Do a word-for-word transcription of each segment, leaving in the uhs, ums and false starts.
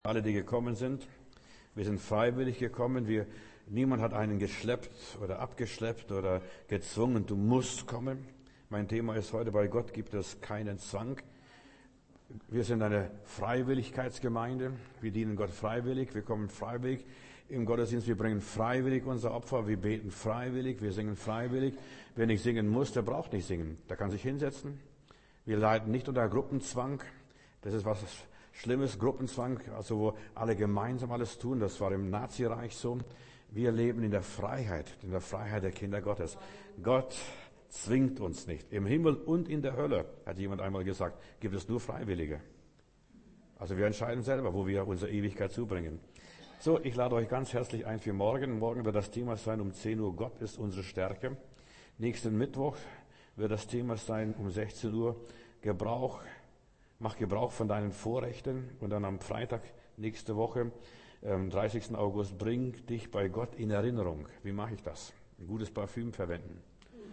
Alle, die gekommen sind, wir sind freiwillig gekommen. Wir, niemand hat einen geschleppt oder abgeschleppt oder gezwungen. Du musst kommen. Mein Thema ist heute, bei Gott gibt es keinen Zwang. Wir sind eine Freiwilligkeitsgemeinde. Wir dienen Gott freiwillig. Wir kommen freiwillig im Gottesdienst. Wir bringen freiwillig unser Opfer. Wir beten freiwillig. Wir singen freiwillig. Wer nicht singen muss, der braucht nicht singen. Der kann sich hinsetzen. Wir leiden nicht unter Gruppenzwang. Das ist was Schlimmes, Gruppenzwang, also wo alle gemeinsam alles tun. Das war im Nazireich so. Wir leben in der Freiheit, in der Freiheit der Kinder Gottes. Gott zwingt uns nicht. Im Himmel und in der Hölle, hat jemand einmal gesagt, gibt es nur Freiwillige. Also wir entscheiden selber, wo wir unsere Ewigkeit zubringen. So, ich lade euch ganz herzlich ein für morgen. Morgen wird das Thema sein um zehn Uhr, Gott ist unsere Stärke. Nächsten Mittwoch wird das Thema sein um sechzehn Uhr, Gebrauch Mach Gebrauch von deinen Vorrechten. Und dann am Freitag nächste Woche, ähm, dreißigsten August, bring dich bei Gott in Erinnerung. Wie mache ich das? Ein gutes Parfüm verwenden.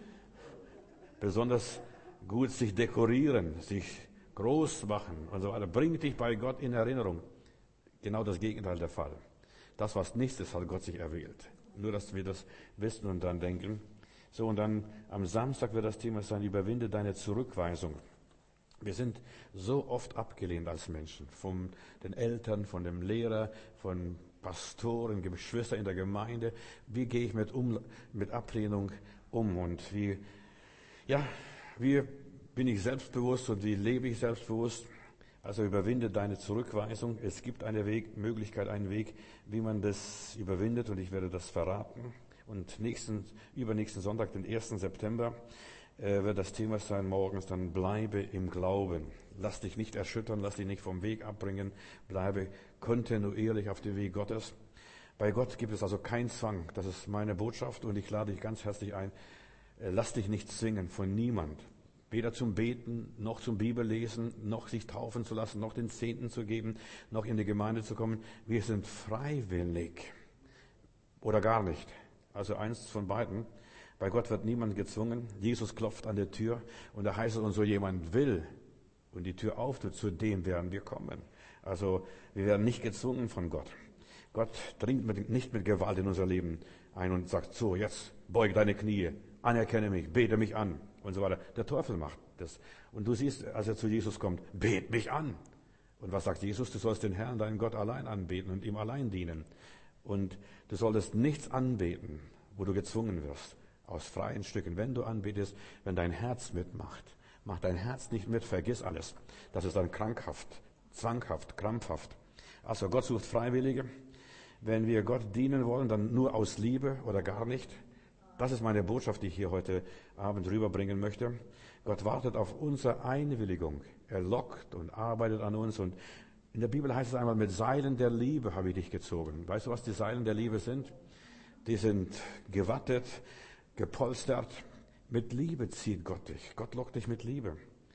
Besonders gut sich dekorieren, sich groß machen und so weiter. Bring dich bei Gott in Erinnerung. Genau das Gegenteil der Fall. Das, was nichts ist, hat Gott sich erwählt. Nur, dass wir das wissen und dann denken. So, und dann am Samstag wird das Thema sein, überwinde deine Zurückweisung. Wir sind so oft abgelehnt als Menschen, von den Eltern, von dem Lehrer, von Pastoren, Geschwistern in der Gemeinde. Wie gehe ich mit, um, mit Ablehnung um und wie, ja, wie bin ich selbstbewusst und wie lebe ich selbstbewusst? Also überwinde deine Zurückweisung. Es gibt eine Weg, Möglichkeit, einen Weg, wie man das überwindet, und ich werde das verraten. Und nächsten, übernächsten Sonntag, den ersten September, wird das Thema sein morgens, dann bleibe im Glauben. Lass dich nicht erschüttern, lass dich nicht vom Weg abbringen, bleibe kontinuierlich auf dem Weg Gottes. Bei Gott gibt es also keinen Zwang, das ist meine Botschaft, und ich lade dich ganz herzlich ein, lass dich nicht zwingen von niemand. Weder zum Beten, noch zum Bibellesen, noch sich taufen zu lassen, noch den Zehnten zu geben, noch in die Gemeinde zu kommen. Wir sind freiwillig oder gar nicht. Also eins von beiden. Bei Gott wird niemand gezwungen. Jesus klopft an der Tür und da heißt es, und so jemand will und die Tür auftut, zu dem werden wir kommen. Also wir werden nicht gezwungen von Gott. Gott dringt mit, nicht mit Gewalt in unser Leben ein und sagt, so, jetzt beug deine Knie, anerkenne mich, bete mich an und so weiter. Der Teufel macht das. Und du siehst, als er zu Jesus kommt, bet mich an. Und was sagt Jesus? Du sollst den Herrn, deinen Gott, allein anbeten und ihm allein dienen. Und du solltest nichts anbeten, wo du gezwungen wirst. Aus freien Stücken. Wenn du anbetest, wenn dein Herz mitmacht, mach dein Herz nicht mit, vergiss alles. Das ist dann krankhaft, zwanghaft, krampfhaft. Also Gott sucht Freiwillige. Wenn wir Gott dienen wollen, dann nur aus Liebe oder gar nicht. Das ist meine Botschaft, die ich hier heute Abend rüberbringen möchte. Gott wartet auf unsere Einwilligung. Er lockt und arbeitet an uns. Und in der Bibel heißt es einmal, mit Seilen der Liebe habe ich dich gezogen. Weißt du, was die Seilen der Liebe sind? Die sind gewattet, gepolstert. Mit Liebe zieht Gott dich. Gott lockt dich mit Liebe.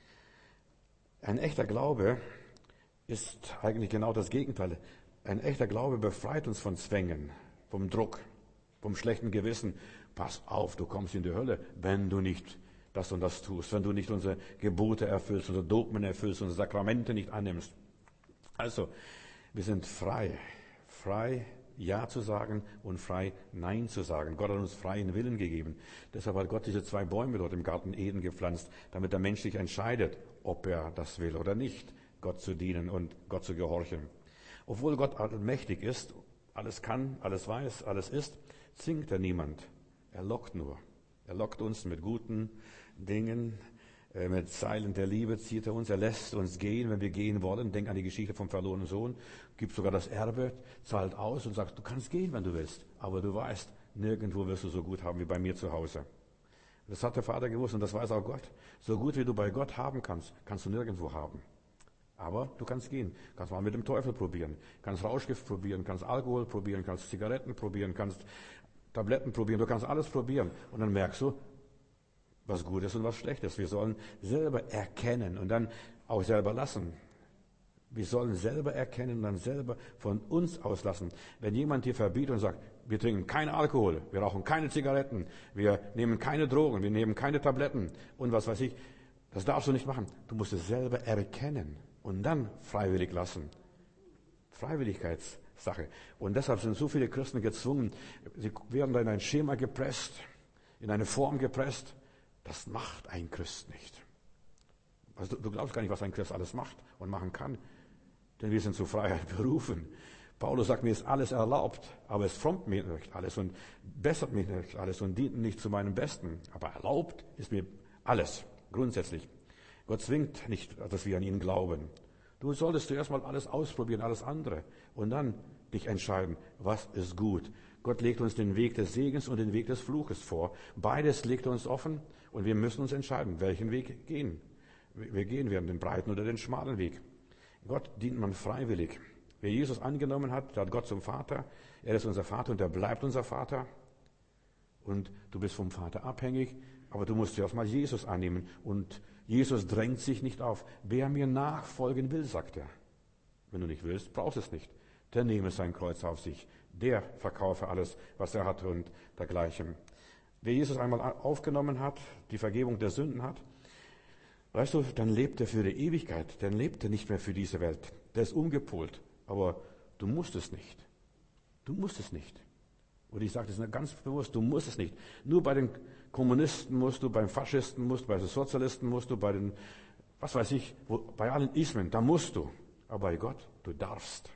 Ein echter Glaube ist eigentlich genau das Gegenteil. Ein echter Glaube befreit uns von Zwängen, vom Druck, vom schlechten Gewissen. Pass auf, du kommst in die Hölle, wenn du nicht das und das tust, wenn du nicht unsere Gebote erfüllst, unsere Dogmen erfüllst, unsere Sakramente nicht annimmst. Also, wir sind frei, frei Ja zu sagen und frei Nein zu sagen. Gott hat uns freien Willen gegeben. Deshalb hat Gott diese zwei Bäume dort im Garten Eden gepflanzt, damit der Mensch sich entscheidet, ob er das will oder nicht, Gott zu dienen und Gott zu gehorchen. Obwohl Gott allmächtig ist, alles kann, alles weiß, alles ist, zwingt er niemand. Er lockt nur. Er lockt uns mit guten Dingen, mit Seilen der Liebe zieht er uns, er lässt uns gehen, wenn wir gehen wollen. Denk an die Geschichte vom verlorenen Sohn, gibt sogar das Erbe, zahlt aus und sagt, du kannst gehen, wenn du willst, aber du weißt, nirgendwo wirst du so gut haben wie bei mir zu Hause. Das hat der Vater gewusst und das weiß auch Gott. So gut wie du bei Gott haben kannst, kannst du nirgendwo haben. Aber du kannst gehen, kannst mal mit dem Teufel probieren, kannst Rauschgift probieren, kannst Alkohol probieren, kannst Zigaretten probieren, kannst Tabletten probieren, du kannst alles probieren. Und dann merkst du, was Gutes und was Schlechtes. Wir sollen selber erkennen und dann auch selber lassen. Wir sollen selber erkennen und dann selber von uns auslassen. Wenn jemand dir verbietet und sagt, wir trinken keinen Alkohol, wir rauchen keine Zigaretten, wir nehmen keine Drogen, wir nehmen keine Tabletten und was weiß ich, das darfst du nicht machen. Du musst es selber erkennen und dann freiwillig lassen. Freiwilligkeitssache. Und deshalb sind so viele Christen gezwungen, sie werden da in ein Schema gepresst, in eine Form gepresst. Das macht ein Christ nicht. Also du, du glaubst gar nicht, was ein Christ alles macht und machen kann. Denn wir sind zur Freiheit berufen. Paulus sagt, mir ist alles erlaubt, aber es frommt mir nicht alles und bessert mich nicht alles und dient nicht zu meinem Besten. Aber erlaubt ist mir alles, grundsätzlich. Gott zwingt nicht, dass wir an ihn glauben. Du solltest zuerst mal alles ausprobieren, alles andere, und dann dich entscheiden, was ist gut. Gott legt uns den Weg des Segens und den Weg des Fluches vor. Beides legt er uns offen und wir müssen uns entscheiden, welchen Weg gehen. Wir gehen werden den breiten oder den schmalen Weg. Gott dient man freiwillig. Wer Jesus angenommen hat, der hat Gott zum Vater. Er ist unser Vater und er bleibt unser Vater. Und du bist vom Vater abhängig, aber du musst zuerst mal Jesus annehmen. Und Jesus drängt sich nicht auf. Wer mir nachfolgen will, sagt er. Wenn du nicht willst, brauchst du es nicht. Der nehme sein Kreuz auf sich. Der verkaufe alles, was er hat und dergleichen. Wer Jesus einmal aufgenommen hat, die Vergebung der Sünden hat, weißt du, dann lebt er für die Ewigkeit. Dann lebt er nicht mehr für diese Welt. Der ist umgepolt. Aber du musst es nicht. Du musst es nicht. Und ich sage das ganz bewusst, du musst es nicht. Nur bei den Kommunisten musst du, beim Faschisten musst du, bei den Sozialisten musst du, bei den, was weiß ich, wo, bei allen Ismen, da musst du. Aber bei Gott, du darfst.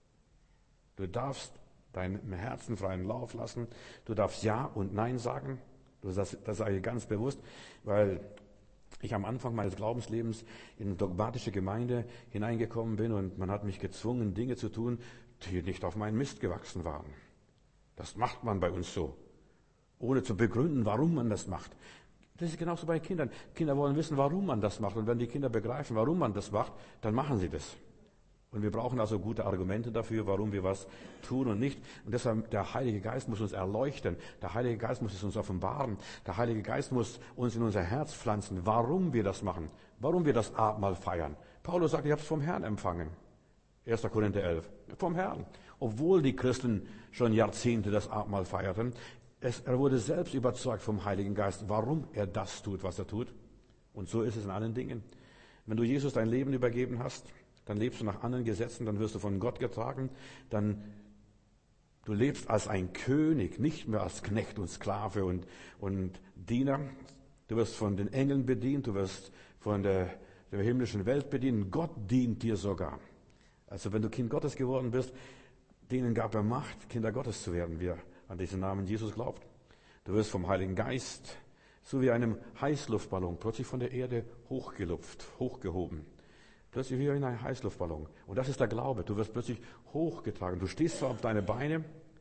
Du darfst deinem Herzen freien Lauf lassen. Du darfst Ja und Nein sagen. Das, das sage ich ganz bewusst, weil ich am Anfang meines Glaubenslebens in eine dogmatische Gemeinde hineingekommen bin und man hat mich gezwungen, Dinge zu tun, die nicht auf meinen Mist gewachsen waren. Das macht man bei uns so, ohne zu begründen, warum man das macht. Das ist genauso bei Kindern. Kinder wollen wissen, warum man das macht. Und wenn die Kinder begreifen, warum man das macht, dann machen sie das. Und wir brauchen also gute Argumente dafür, warum wir was tun und nicht. Und deshalb, der Heilige Geist muss uns erleuchten. Der Heilige Geist muss es uns offenbaren. Der Heilige Geist muss uns in unser Herz pflanzen, warum wir das machen. Warum wir das Abendmahl feiern. Paulus sagt, ich habe es vom Herrn empfangen. erster Korinther elf. Vom Herrn. Obwohl die Christen schon Jahrzehnte das Abendmahl feierten, es, er wurde selbst überzeugt vom Heiligen Geist, warum er das tut, was er tut. Und so ist es in allen Dingen. Wenn du Jesus dein Leben übergeben hast, dann lebst du nach anderen Gesetzen, dann wirst du von Gott getragen, dann du lebst als ein König, nicht mehr als Knecht und Sklave und, und Diener. Du wirst von den Engeln bedient, du wirst von der, der himmlischen Welt bedient. Gott dient dir sogar. Also wenn du Kind Gottes geworden bist, denen gab er Macht, Kinder Gottes zu werden, wer an diesen Namen Jesus glaubt. Du wirst vom Heiligen Geist, so wie einem Heißluftballon, plötzlich von der Erde hochgelupft, hochgehoben. Plötzlich wie in einem Heißluftballon. Und das ist der Glaube. Du wirst plötzlich hochgetragen. Du stehst zwar auf deine Beine,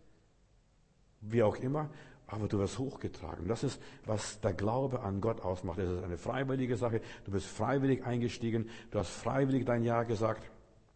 wie auch immer, aber du wirst hochgetragen. Das ist, was der Glaube an Gott ausmacht. Es ist eine freiwillige Sache. Du bist freiwillig eingestiegen. Du hast freiwillig dein Ja gesagt.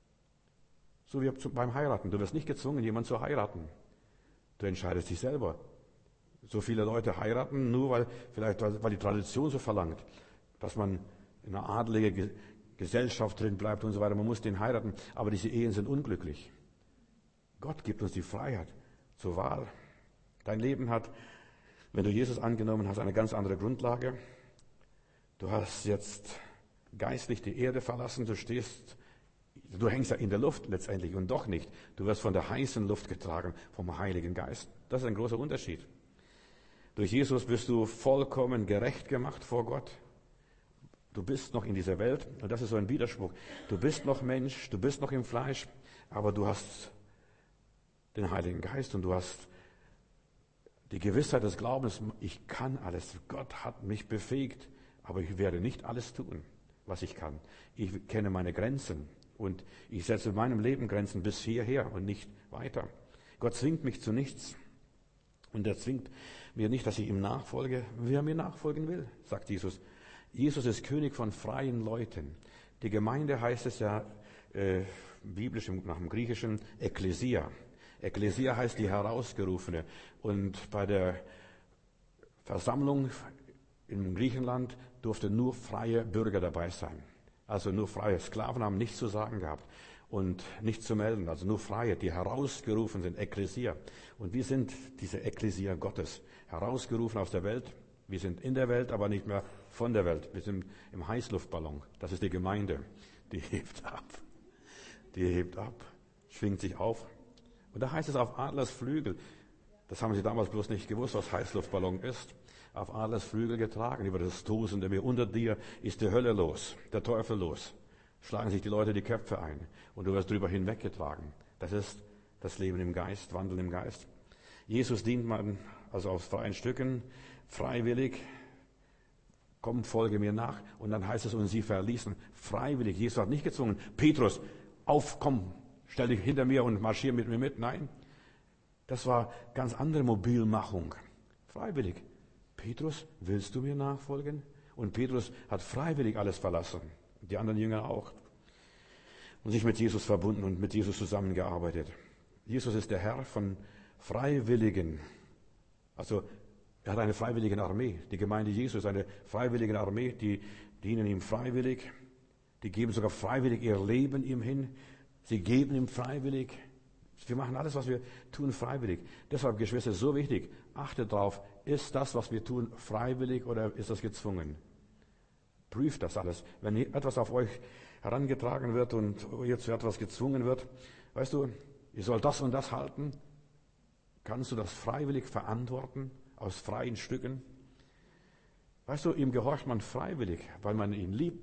So wie beim Heiraten. Du wirst nicht gezwungen, jemanden zu heiraten. Du entscheidest dich selber. So viele Leute heiraten, nur weil, vielleicht, weil die Tradition so verlangt, dass man in einer adeligen Gesellschaft drin bleibt und so weiter. Man muss den heiraten, aber diese Ehen sind unglücklich. Gott gibt uns die Freiheit zur Wahl. Dein Leben hat, wenn du Jesus angenommen hast, eine ganz andere Grundlage. Du hast jetzt geistlich die Erde verlassen, du stehst, du hängst ja in der Luft letztendlich und doch nicht. Du wirst von der heißen Luft getragen, vom Heiligen Geist. Das ist ein großer Unterschied. Durch Jesus bist du vollkommen gerecht gemacht vor Gott. Du bist noch in dieser Welt und das ist so ein Widerspruch. Du bist noch Mensch, du bist noch im Fleisch, aber du hast den Heiligen Geist und du hast die Gewissheit des Glaubens, ich kann alles. Gott hat mich befähigt, aber ich werde nicht alles tun, was ich kann. Ich kenne meine Grenzen und ich setze in meinem Leben Grenzen bis hierher und nicht weiter. Gott zwingt mich zu nichts und er zwingt mir nicht, dass ich ihm nachfolge. Wer mir nachfolgen will, sagt Jesus. Jesus ist König von freien Leuten. Die Gemeinde heißt es ja äh, biblisch nach dem Griechischen Ekklesia. Ekklesia heißt die Herausgerufene. Und bei der Versammlung in Griechenland durfte nur freie Bürger dabei sein. Also nur freie Sklaven haben nichts zu sagen gehabt und nichts zu melden. Also nur freie, die herausgerufen sind, Ekklesia. Und wir sind diese Ekklesia Gottes, herausgerufen aus der Welt. Wir sind in der Welt, aber nicht mehr von der Welt. Wir sind im Heißluftballon. Das ist die Gemeinde. Die hebt ab. Die hebt ab. schwingt sich auf. Und da heißt es auf Adlers Flügel. Das haben sie damals bloß nicht gewusst, was Heißluftballon ist. Auf Adlers Flügel getragen, über das tosende Meer. Unter dir ist die Hölle los, der Teufel los. Schlagen sich die Leute die Köpfe ein und du wirst drüber hinweggetragen. Das ist das Leben im Geist, Wandeln im Geist. Jesus dient man also aus freien Stücken, freiwillig. Komm, folge mir nach. Und dann heißt es, und sie verließen freiwillig. Jesus hat nicht gezwungen, Petrus, auf, komm, stell dich hinter mir und marschier mit mir mit. Nein, das war ganz andere Mobilmachung. Freiwillig. Petrus, willst du mir nachfolgen? Und Petrus hat freiwillig alles verlassen. Die anderen Jünger auch. Und sich mit Jesus verbunden und mit Jesus zusammengearbeitet. Jesus ist der Herr von Freiwilligen. Also er hat eine freiwillige Armee. Die Gemeinde Jesu ist eine freiwillige Armee, die dienen ihm freiwillig. Die geben sogar freiwillig ihr Leben ihm hin. Sie geben ihm freiwillig. Wir machen alles, was wir tun, freiwillig. Deshalb, Geschwister, so wichtig. Achtet darauf, ist das, was wir tun, freiwillig oder ist das gezwungen? Prüft das alles. Wenn etwas auf euch herangetragen wird und ihr zu etwas gezwungen wird, weißt du, ihr sollt das und das halten, kannst du das freiwillig verantworten, aus freien Stücken? Weißt du, ihm gehorcht man freiwillig, weil man ihn liebt.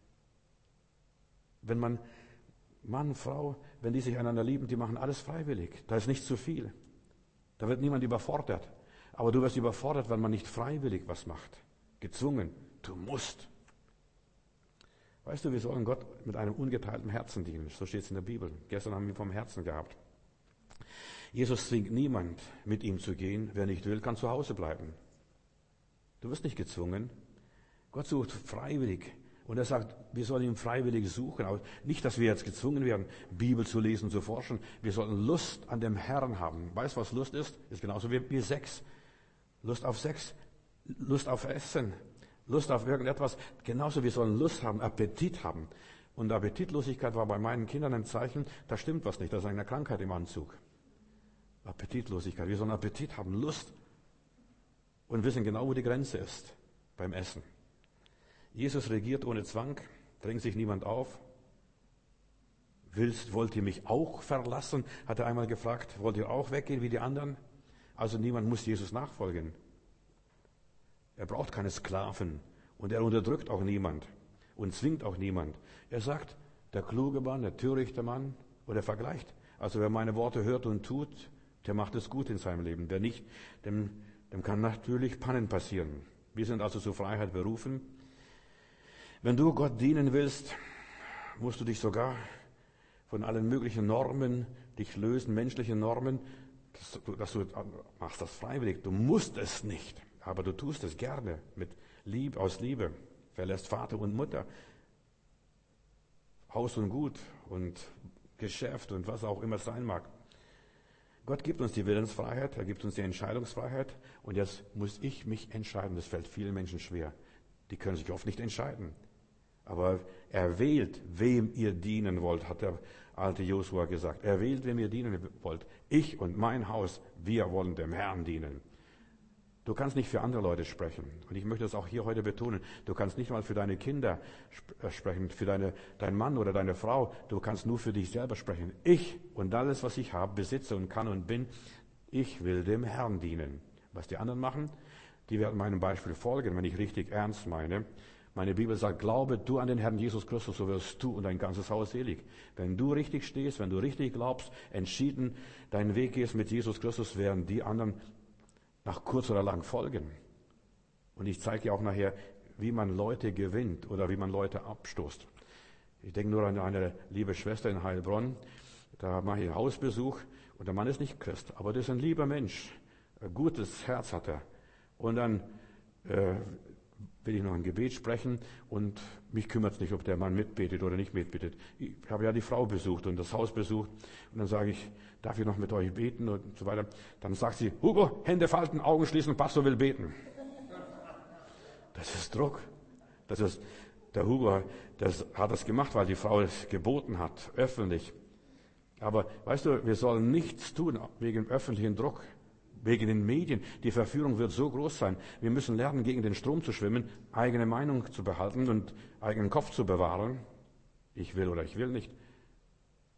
Wenn man, Mann, Frau, wenn die sich einander lieben, die machen alles freiwillig. Da ist nicht zu viel. Da wird niemand überfordert. Aber du wirst überfordert, wenn man nicht freiwillig was macht. Gezwungen. Du musst. Weißt du, wir sollen Gott mit einem ungeteilten Herzen dienen. So steht es in der Bibel. Gestern haben wir vom Herzen gehabt. Jesus zwingt niemand, mit ihm zu gehen. Wer nicht will, kann zu Hause bleiben. Du wirst nicht gezwungen. Gott sucht freiwillig. Und er sagt, wir sollen ihn freiwillig suchen. Aber nicht, dass wir jetzt gezwungen werden, Bibel zu lesen, zu forschen. Wir sollten Lust an dem Herrn haben. Weißt du, was Lust ist? Ist genauso wie, wie Sex. Lust auf Sex. Lust auf Essen. Lust auf irgendetwas. Genauso, wir sollen Lust haben, Appetit haben. Und Appetitlosigkeit war bei meinen Kindern ein Zeichen, da stimmt was nicht. Da ist eine Krankheit im Anzug. Appetitlosigkeit. Wir sollen Appetit haben, Lust. Und wissen genau, wo die Grenze ist beim Essen. Jesus regiert ohne Zwang, drängt sich niemand auf. Willst, wollt ihr mich auch verlassen? Hat er einmal gefragt. Wollt ihr auch weggehen wie die anderen? Also niemand muss Jesus nachfolgen. Er braucht keine Sklaven und er unterdrückt auch niemand und zwingt auch niemand. Er sagt, der kluge Mann, der törichte Mann, oder er vergleicht. Also wer meine Worte hört und tut, der macht es gut in seinem Leben. Wer nicht, dem, dem kann natürlich Pannen passieren. Wir sind also zur Freiheit berufen. Wenn du Gott dienen willst, musst du dich sogar von allen möglichen Normen dich lösen, menschliche Normen, dass du, dass du machst das freiwillig. Du musst es nicht, aber du tust es gerne mit Liebe, aus Liebe. Verlässt Vater und Mutter, Haus und Gut und Geschäft und was auch immer es sein mag. Gott gibt uns die Willensfreiheit, er gibt uns die Entscheidungsfreiheit und jetzt muss ich mich entscheiden. Das fällt vielen Menschen schwer. Die können sich oft nicht entscheiden. Aber er wählt, wem ihr dienen wollt, hat der alte Josua gesagt. Er wählt, wem ihr dienen wollt. Ich und mein Haus, wir wollen dem Herrn dienen. Du kannst nicht für andere Leute sprechen. Und ich möchte das auch hier heute betonen. Du kannst nicht mal für deine Kinder sp- sprechen, für deine, deinen Mann oder deine Frau. Du kannst nur für dich selber sprechen. Ich und alles, was ich habe, besitze und kann und bin, ich will dem Herrn dienen. Was die anderen machen, die werden meinem Beispiel folgen, wenn ich richtig ernst meine. Meine Bibel sagt, glaube du an den Herrn Jesus Christus, so wirst du und dein ganzes Haus selig. Wenn du richtig stehst, wenn du richtig glaubst, entschieden deinen Weg gehst mit Jesus Christus, werden die anderen nach kurz oder lang folgen. Und ich zeige dir auch nachher, wie man Leute gewinnt oder wie man Leute abstoßt. Ich denke nur an eine liebe Schwester in Heilbronn. Da mache ich einen Hausbesuch und der Mann ist nicht Christ, aber das ist ein lieber Mensch. Ein gutes Herz hat er. Und dann äh, will ich noch ein Gebet sprechen und mich kümmert es nicht, ob der Mann mitbetet oder nicht mitbetet. Ich habe ja die Frau besucht und das Haus besucht und dann sage ich, darf ich noch mit euch beten und so weiter. Dann sagt sie, Hugo, Hände falten, Augen schließen, Pastor will beten. Das ist Druck. Das ist, der Hugo das hat das gemacht, weil die Frau es geboten hat, öffentlich. Aber weißt du, wir sollen nichts tun wegen öffentlichen Druck. Wegen den Medien. Die Verführung wird so groß sein. Wir müssen lernen, gegen den Strom zu schwimmen, eigene Meinung zu behalten und eigenen Kopf zu bewahren. Ich will oder ich will nicht.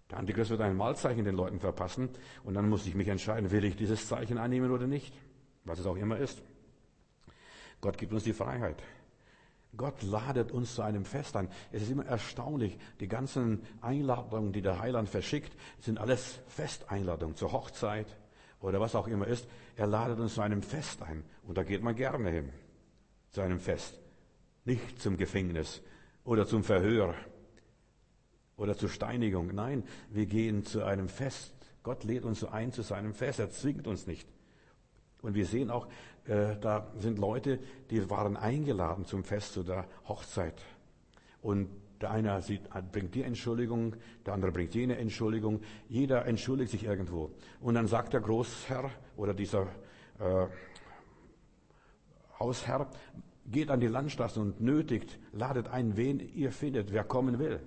Der Antichrist wird ein Mahlzeichen den Leuten verpassen und dann muss ich mich entscheiden, will ich dieses Zeichen annehmen oder nicht, was es auch immer ist. Gott gibt uns die Freiheit. Gott ladet uns zu einem Fest ein. Es ist immer erstaunlich, die ganzen Einladungen, die der Heiland verschickt, sind alles Festeinladungen zur Hochzeit oder was auch immer ist. Er ladet uns zu einem Fest ein und da geht man gerne hin, zu einem Fest. Nicht zum Gefängnis oder zum Verhör oder zur Steinigung. Nein, wir gehen zu einem Fest. Gott lädt uns so ein zu seinem Fest. Er zwingt uns nicht. Und wir sehen auch, äh, da sind Leute, die waren eingeladen zum Fest, zu der Hochzeit. Und der eine sieht, bringt die Entschuldigung, der andere bringt jene Entschuldigung. Jeder entschuldigt sich irgendwo. Und dann sagt der Großherr oder dieser äh, Hausherr, geht an die Landstraße und nötigt, ladet ein, wen ihr findet, wer kommen will.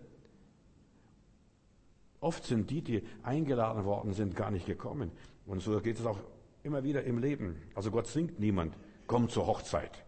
Oft sind die, die eingeladen worden sind, gar nicht gekommen. Und so geht es auch immer wieder im Leben. Also Gott zwingt niemand, komm zur Hochzeit.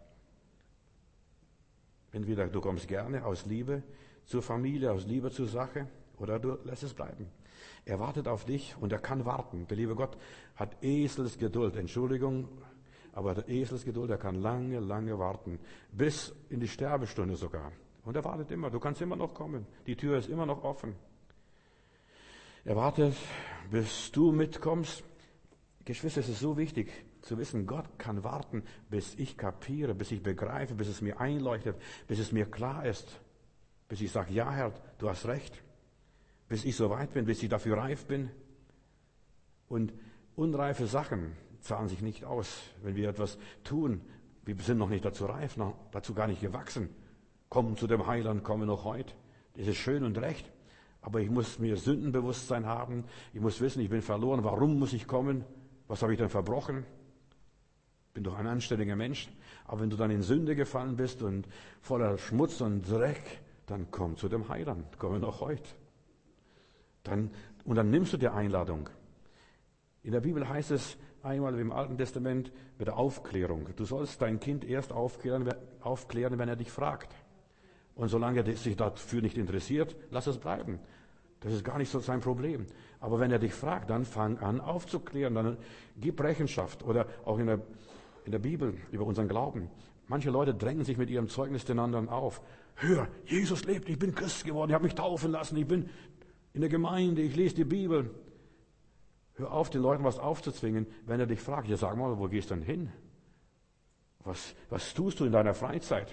Entweder du kommst gerne aus Liebe zur Familie, aus Liebe zur Sache, oder du lässt es bleiben. Er wartet auf dich und er kann warten. Der liebe Gott hat Eselsgeduld, Entschuldigung, aber der Eselsgeduld, er kann lange, lange warten, bis in die Sterbestunde sogar. Und er wartet immer, du kannst immer noch kommen. Die Tür ist immer noch offen. Er wartet, bis du mitkommst. Geschwister, es ist so wichtig zu wissen, Gott kann warten, bis ich kapiere, bis ich begreife, bis es mir einleuchtet, bis es mir klar ist, bis ich sage, ja Herr, du hast recht, bis ich so weit bin, bis ich dafür reif bin. Und unreife Sachen zahlen sich nicht aus. Wenn wir etwas tun, wir sind noch nicht dazu reif, noch dazu gar nicht gewachsen. Kommen zu dem Heiland, komme noch heute. Das ist schön und recht. Aber ich muss mir Sündenbewusstsein haben. Ich muss wissen, ich bin verloren. Warum muss ich kommen? Was habe ich denn verbrochen? Bin doch ein anständiger Mensch. Aber wenn du dann in Sünde gefallen bist und voller Schmutz und Dreck, dann komm zu dem Heiland. Komme noch heute. Dann, und dann nimmst du die Einladung. In der Bibel heißt es einmal im Alten Testament bei der Aufklärung. Du sollst dein Kind erst aufklären, aufklären, wenn er dich fragt. Und solange er sich dafür nicht interessiert, lass es bleiben. Das ist gar nicht so sein Problem. Aber wenn er dich fragt, dann fang an aufzuklären, dann gib Rechenschaft. Oder auch in der, in der Bibel über unseren Glauben. Manche Leute drängen sich mit ihrem Zeugnis den anderen auf. Hör, Jesus lebt, ich bin Christ geworden, ich habe mich taufen lassen, ich bin in der Gemeinde, ich lese die Bibel. Hör auf, den Leuten was aufzuzwingen. Wenn er dich fragt, ja sag mal, wo gehst du denn hin? Was, was tust du in deiner Freizeit?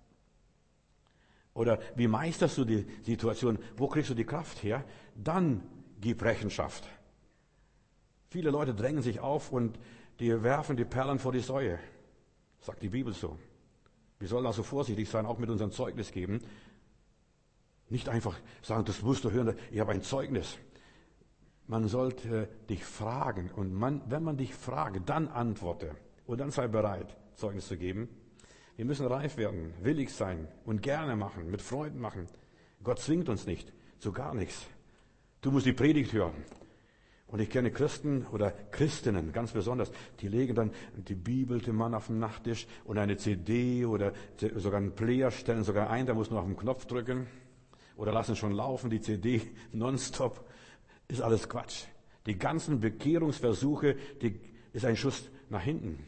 Oder wie meisterst du die Situation? Wo kriegst du die Kraft her? Dann gib Rechenschaft. Viele Leute drängen sich auf und die werfen die Perlen vor die Säue. Sagt die Bibel so. Wir sollen also vorsichtig sein, auch mit unserem Zeugnis geben. Nicht einfach sagen, das musst du hören, ich habe ein Zeugnis. Man sollte dich fragen. Und man, wenn man dich fragt, dann antworte. Und dann sei bereit, Zeugnis zu geben. Wir müssen reif werden, willig sein und gerne machen, mit Freunden machen. Gott zwingt uns nicht zu gar nichts. Du musst die Predigt hören. Und ich kenne Christen oder Christinnen ganz besonders, die legen dann die Bibel dem Mann auf den Nachttisch und eine C D oder sogar einen Player stellen sogar ein, der muss nur auf den Knopf drücken oder lassen schon laufen, die C D nonstop. Ist alles Quatsch. Die ganzen Bekehrungsversuche, die ist ein Schuss nach hinten.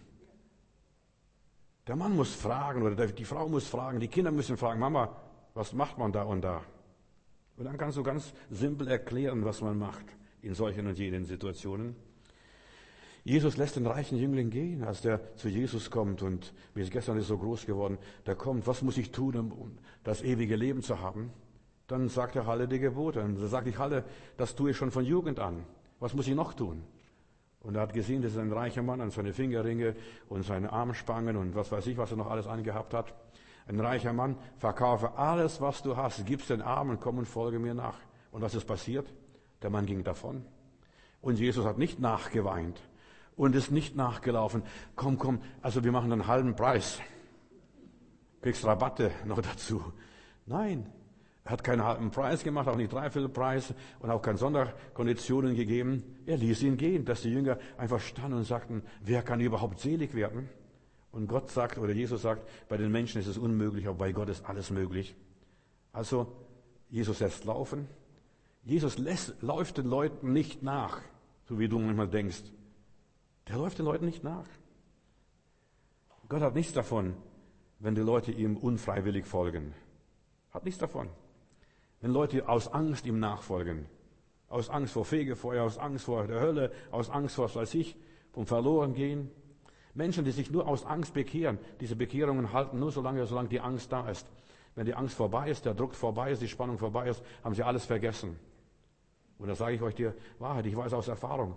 Der Mann muss fragen oder die Frau muss fragen, die Kinder müssen fragen, Mama, was macht man da und da? Und dann kannst du ganz simpel erklären, was man macht in solchen und jenen Situationen. Jesus lässt den reichen Jüngling gehen, als der zu Jesus kommt und mir ist gestern ist so groß geworden, der kommt, was muss ich tun, um das ewige Leben zu haben? Dann sagt er, halte die Gebote. Und dann sagt ich, halte, das tue ich schon von Jugend an. Was muss ich noch tun? Und er hat gesehen, das ist ein reicher Mann, an seine Fingerringe und seine Armspangen und was weiß ich, was er noch alles angehabt hat. Ein reicher Mann, verkaufe alles, was du hast, gib's den Armen, komm und folge mir nach. Und was ist passiert? Der Mann ging davon. Und Jesus hat nicht nachgeweint und ist nicht nachgelaufen. Komm, komm, also wir machen einen halben Preis. Kriegst Rabatte noch dazu. Nein. Er hat keinen halben Preis gemacht, auch nicht Dreiviertelpreis und auch keine Sonderkonditionen gegeben. Er ließ ihn gehen, dass die Jünger einfach standen und sagten, wer kann überhaupt selig werden? Und Gott sagt, oder Jesus sagt, bei den Menschen ist es unmöglich, aber bei Gott ist alles möglich. Also, Jesus lässt laufen. Jesus lässt, läuft den Leuten nicht nach, so wie du manchmal denkst. Der läuft den Leuten nicht nach. Gott hat nichts davon, wenn die Leute ihm unfreiwillig folgen. Hat nichts davon. Wenn Leute aus Angst ihm nachfolgen, aus Angst vor Fegefeuer, aus Angst vor der Hölle, aus Angst vor, was weiß ich, vom Verlorengehen. Menschen, die sich nur aus Angst bekehren, diese Bekehrungen halten nur so lange, solange die Angst da ist. Wenn die Angst vorbei ist, der Druck vorbei ist, die Spannung vorbei ist, haben sie alles vergessen. Und da sage ich euch die Wahrheit, ich weiß aus Erfahrung.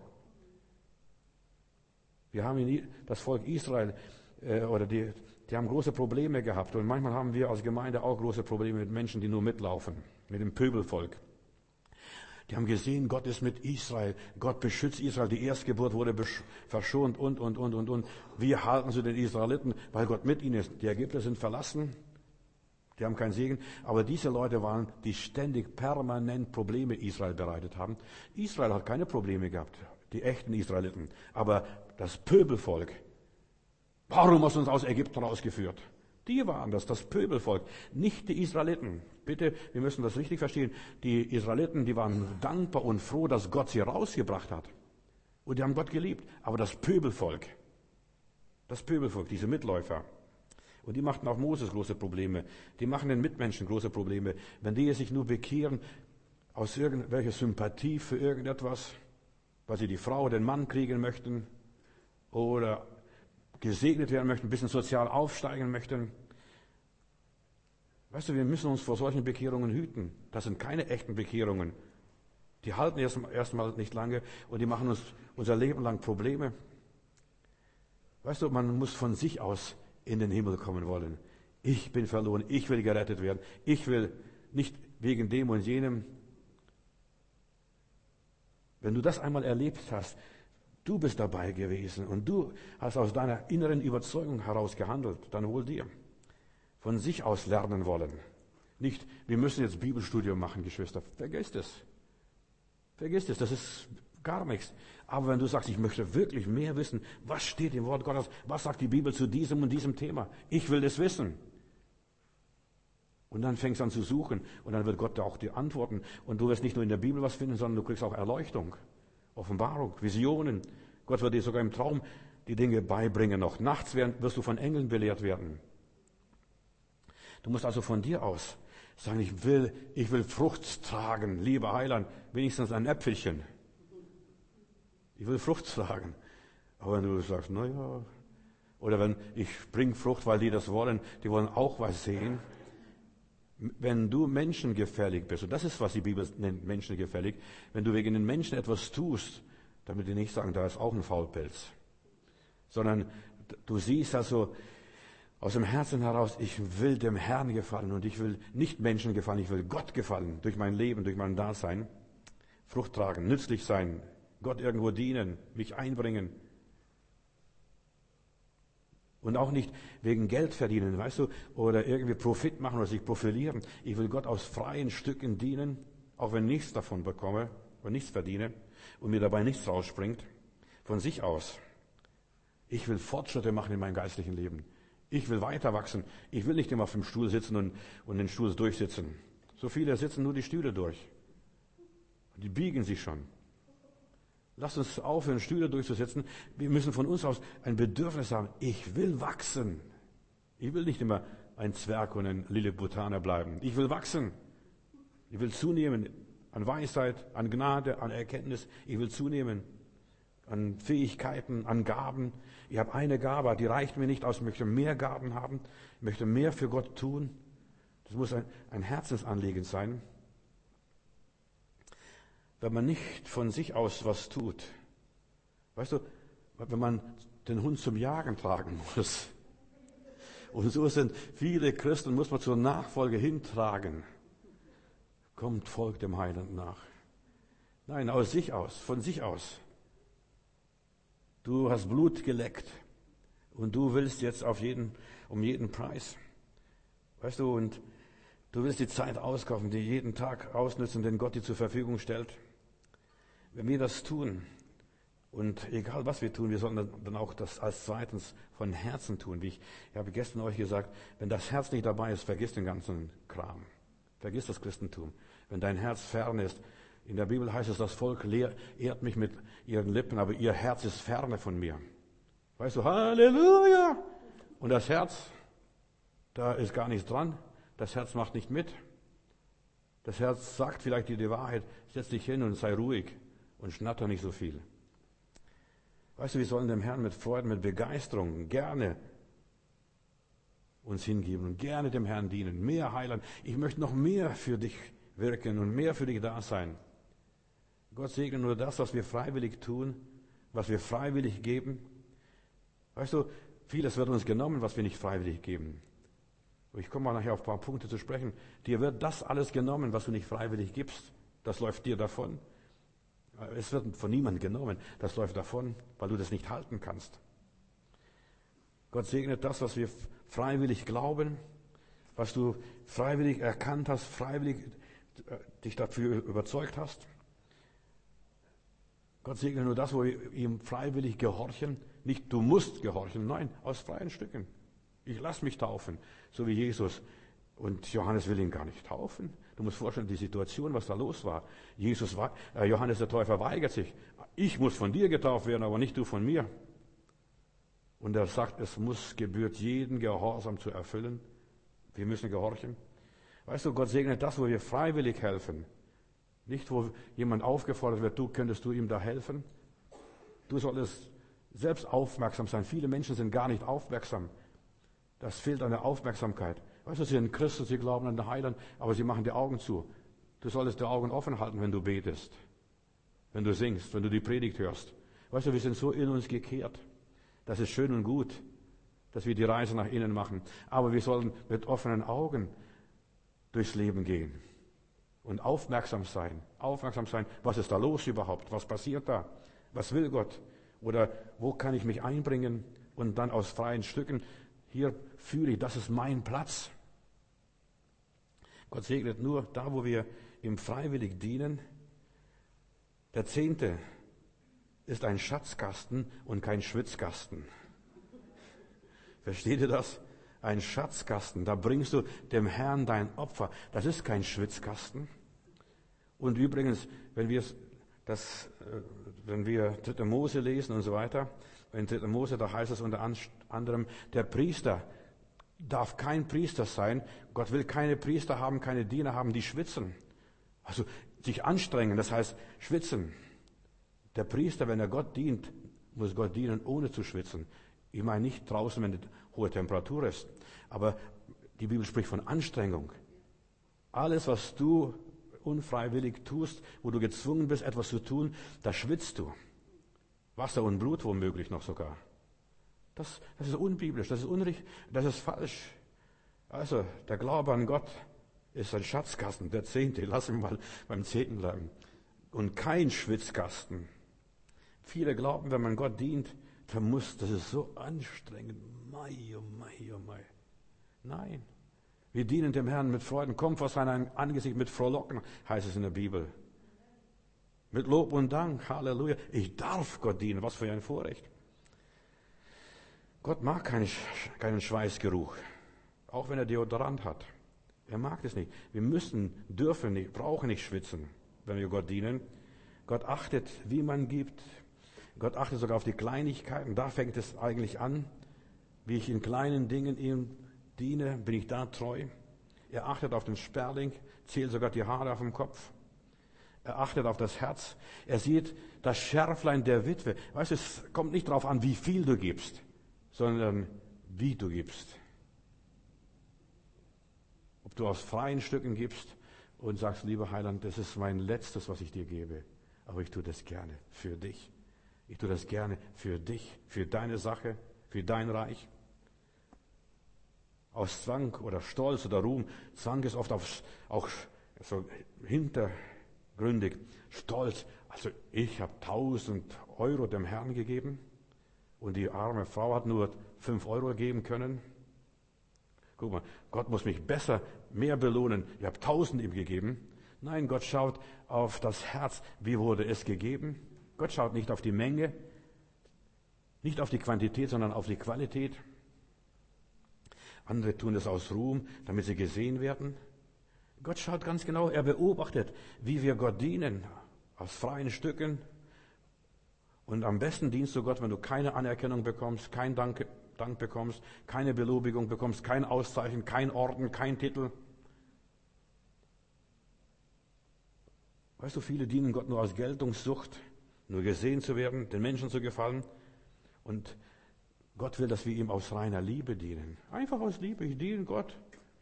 Wir haben in das Volk Israel, äh, oder die, die haben große Probleme gehabt. Und manchmal haben wir als Gemeinde auch große Probleme mit Menschen, die nur mitlaufen, mit dem Pöbelvolk. Die haben gesehen, Gott ist mit Israel, Gott beschützt Israel, die Erstgeburt wurde verschont und, und, und, und, und. Wir halten zu den Israeliten, weil Gott mit ihnen ist. Die Ägypter sind verlassen, die haben keinen Segen. Aber diese Leute waren, die ständig permanent Probleme Israel bereitet haben. Israel hat keine Probleme gehabt, die echten Israeliten. Aber das Pöbelvolk, warum hast du uns aus Ägypten rausgeführt? Die waren das, das Pöbelvolk, nicht die Israeliten. Bitte, wir müssen das richtig verstehen. Die Israeliten, die waren dankbar und froh, dass Gott sie rausgebracht hat. Und die haben Gott geliebt. Aber das Pöbelvolk, das Pöbelvolk, diese Mitläufer, und die machten auch Moses große Probleme. Die machen den Mitmenschen große Probleme. Wenn die sich nur bekehren aus irgendwelcher Sympathie für irgendetwas, weil sie die Frau oder den Mann kriegen möchten oder gesegnet werden möchten, ein bisschen sozial aufsteigen möchten. Weißt du, wir müssen uns vor solchen Bekehrungen hüten. Das sind keine echten Bekehrungen. Die halten erstmal erst nicht lange und die machen uns unser Leben lang Probleme. Weißt du, man muss von sich aus in den Himmel kommen wollen. Ich bin verloren, ich will gerettet werden. Ich will nicht wegen dem und jenem. Wenn du das einmal erlebt hast, du bist dabei gewesen und du hast aus deiner inneren Überzeugung heraus gehandelt, dann wohl dir. Von sich aus lernen wollen. Nicht, wir müssen jetzt Bibelstudium machen, Geschwister. Vergesst es. Vergesst es, das ist gar nichts. Aber wenn du sagst, ich möchte wirklich mehr wissen, was steht im Wort Gottes, was sagt die Bibel zu diesem und diesem Thema? Ich will das wissen. Und dann fängst du an zu suchen und dann wird Gott auch dir antworten. Und du wirst nicht nur in der Bibel was finden, sondern du kriegst auch Erleuchtung. Offenbarung, Visionen. Gott wird dir sogar im Traum die Dinge beibringen noch. Nachts wirst du von Engeln belehrt werden. Du musst also von dir aus sagen, ich will, ich will Frucht tragen, lieber Heiland, wenigstens ein Äpfelchen. Ich will Frucht tragen. Aber wenn du sagst, na ja, oder wenn ich bringe Frucht, weil die das wollen, die wollen auch was sehen. Wenn du menschengefällig bist, und das ist, was die Bibel nennt, menschengefällig, wenn du wegen den Menschen etwas tust, damit die nicht sagen, da ist auch ein Faulpelz, sondern du siehst also aus dem Herzen heraus, ich will dem Herrn gefallen und ich will nicht Menschen gefallen, ich will Gott gefallen, durch mein Leben, durch mein Dasein, Frucht tragen, nützlich sein, Gott irgendwo dienen, mich einbringen. Und auch nicht wegen Geld verdienen, weißt du, oder irgendwie Profit machen oder sich profilieren. Ich will Gott aus freien Stücken dienen, auch wenn nichts davon bekomme und nichts verdiene und mir dabei nichts rausspringt, von sich aus. Ich will Fortschritte machen in meinem geistlichen Leben. Ich will weiter wachsen. Ich will nicht immer auf dem Stuhl sitzen und, und den Stuhl durchsitzen. So viele sitzen nur die Stühle durch. Die biegen sich schon. Lasst uns aufhören, Stühle durchzusetzen. Wir müssen von uns aus ein Bedürfnis haben. Ich will wachsen. Ich will nicht immer ein Zwerg und ein Lilliputaner bleiben. Ich will wachsen. Ich will zunehmen an Weisheit, an Gnade, an Erkenntnis. Ich will zunehmen an Fähigkeiten, an Gaben. Ich habe eine Gabe, die reicht mir nicht aus. Ich möchte mehr Gaben haben. Ich möchte mehr für Gott tun. Das muss ein, ein Herzensanliegen sein. Wenn man nicht von sich aus was tut. Weißt du, wenn man den Hund zum Jagen tragen muss. Und so sind viele Christen, muss man zur Nachfolge hintragen. Kommt, folgt dem Heiland nach. Nein, aus sich aus, von sich aus. Du hast Blut geleckt und du willst jetzt auf jeden, um jeden Preis. Weißt du, und du willst die Zeit auskaufen, die jeden Tag ausnützen, den Gott dir zur Verfügung stellt. Wenn wir das tun, und egal was wir tun, wir sollen dann auch das als zweitens von Herzen tun. Wie ich, ich habe gestern euch gesagt, wenn das Herz nicht dabei ist, vergiss den ganzen Kram. Vergiss das Christentum. Wenn dein Herz fern ist, In der Bibel heißt es, das Volk lehr- ehrt mich mit ihren Lippen, aber ihr Herz ist ferne von mir. Weißt du, Halleluja! Und das Herz, da ist gar nichts dran. Das Herz macht nicht mit. Das Herz sagt vielleicht dir die Wahrheit. Setz dich hin und sei ruhig und schnatter nicht so viel. Weißt du, wir sollen dem Herrn mit Freude, mit Begeisterung gerne uns hingeben und gerne dem Herrn dienen. Mehr Heiland. Ich möchte noch mehr für dich wirken und mehr für dich da sein. Gott segne nur das, was wir freiwillig tun, was wir freiwillig geben. Weißt du, vieles wird uns genommen, was wir nicht freiwillig geben. Ich komme mal nachher auf ein paar Punkte zu sprechen. Dir wird das alles genommen, was du nicht freiwillig gibst. Das läuft dir davon. Es wird von niemandem genommen. Das läuft davon, weil du das nicht halten kannst. Gott segnet das, was wir freiwillig glauben, was du freiwillig erkannt hast, freiwillig dich dafür überzeugt hast. Gott segne nur das, wo wir ihm freiwillig gehorchen. Nicht, du musst gehorchen, nein, aus freien Stücken. Ich lasse mich taufen, so wie Jesus. Und Johannes will ihn gar nicht taufen. Du musst vorstellen, die Situation, was da los war. Jesus war, äh, Johannes der Täufer weigert sich. Ich muss von dir getauft werden, aber nicht du von mir. Und er sagt, es muss gebührt, jeden Gehorsam zu erfüllen. Wir müssen gehorchen. Weißt du, Gott segnet das, wo wir freiwillig helfen. Nicht, wo jemand aufgefordert wird, du könntest du ihm da helfen. Du solltest selbst aufmerksam sein. Viele Menschen sind gar nicht aufmerksam. Das fehlt an der Aufmerksamkeit. Weißt du, sie sind Christen, sie glauben an den Heiland, aber sie machen die Augen zu. Du solltest die Augen offen halten, wenn du betest, wenn du singst, wenn du die Predigt hörst. Weißt du, wir sind so in uns gekehrt. Das ist schön und gut, dass wir die Reise nach innen machen. Aber wir sollen mit offenen Augen durchs Leben gehen. Und aufmerksam sein, aufmerksam sein, was ist da los überhaupt, was passiert da, was will Gott oder wo kann ich mich einbringen und dann aus freien Stücken, hier fühle ich, das ist mein Platz. Gott segnet nur da, wo wir ihm freiwillig dienen. Der Zehnte ist ein Schatzkasten und kein Schwitzkasten. Versteht ihr das? Ein Schatzkasten, da bringst du dem Herrn dein Opfer. Das ist kein Schwitzkasten. Und übrigens, wenn wir das, wenn wir dritte Mose lesen und so weiter, in dritte Mose, da heißt es unter anderem, der Priester darf kein Priester sein. Gott will keine Priester haben, keine Diener haben, die schwitzen. Also sich anstrengen, das heißt schwitzen. Der Priester, wenn er Gott dient, muss Gott dienen, ohne zu schwitzen. Ich meine nicht draußen, wenn die hohe Temperatur ist. Aber die Bibel spricht von Anstrengung. Alles, was du unfreiwillig tust, wo du gezwungen bist, etwas zu tun, da schwitzt du. Wasser und Blut womöglich noch sogar. Das, das ist unbiblisch, das ist unrichtig, das ist falsch. Also, der Glaube an Gott ist ein Schatzkasten, der Zehnte, lass mich mal beim Zehnten bleiben. Und kein Schwitzkasten. Viele glauben, wenn man Gott dient, dann muss, das ist so anstrengend. Mei, oh mei, oh mei. Nein. Wir dienen dem Herrn mit Freuden. Kommt vor sein Angesicht mit Frohlocken, heißt es in der Bibel. Mit Lob und Dank. Halleluja. Ich darf Gott dienen. Was für ein Vorrecht. Gott mag keinen, keinen Schweißgeruch. Auch wenn er Deodorant hat. Er mag das nicht. Wir müssen, dürfen nicht, brauchen nicht schwitzen, wenn wir Gott dienen. Gott achtet, wie man gibt. Gott achtet sogar auf die Kleinigkeiten. Da fängt es eigentlich an. Wie ich in kleinen Dingen ihm diene, bin ich da treu. Er achtet auf den Sperling, zählt sogar die Haare auf dem Kopf. Er achtet auf das Herz. Er sieht das Schärflein der Witwe. Weißt du, es kommt nicht darauf an, wie viel du gibst, sondern wie du gibst. Ob du aus freien Stücken gibst und sagst, lieber Heiland, das ist mein Letztes, was ich dir gebe. Aber ich tue das gerne für dich. Ich tue das gerne für dich, für deine Sache, für dein Reich. Aus Zwang oder Stolz oder Ruhm. Zwang ist oft auf, auch so hintergründig. Stolz. Also ich habe tausend Euro dem Herrn gegeben und die arme Frau hat nur fünf Euro geben können. Guck mal, Gott muss mich besser, mehr belohnen. Ich habe tausend ihm gegeben. Nein, Gott schaut auf das Herz. Wie wurde es gegeben? Gott schaut nicht auf die Menge, nicht auf die Quantität, sondern auf die Qualität. Andere tun das aus Ruhm, damit sie gesehen werden. Gott schaut ganz genau, er beobachtet, wie wir Gott dienen, aus freien Stücken. Und am besten dienst du Gott, wenn du keine Anerkennung bekommst, keinen Dank, Dank bekommst, keine Belobigung bekommst, kein Auszeichen, kein Orden, kein Titel. Weißt du, viele dienen Gott nur aus Geltungssucht, nur gesehen zu werden, den Menschen zu gefallen. Und Gott will, dass wir ihm aus reiner Liebe dienen. Einfach aus Liebe, ich diene Gott.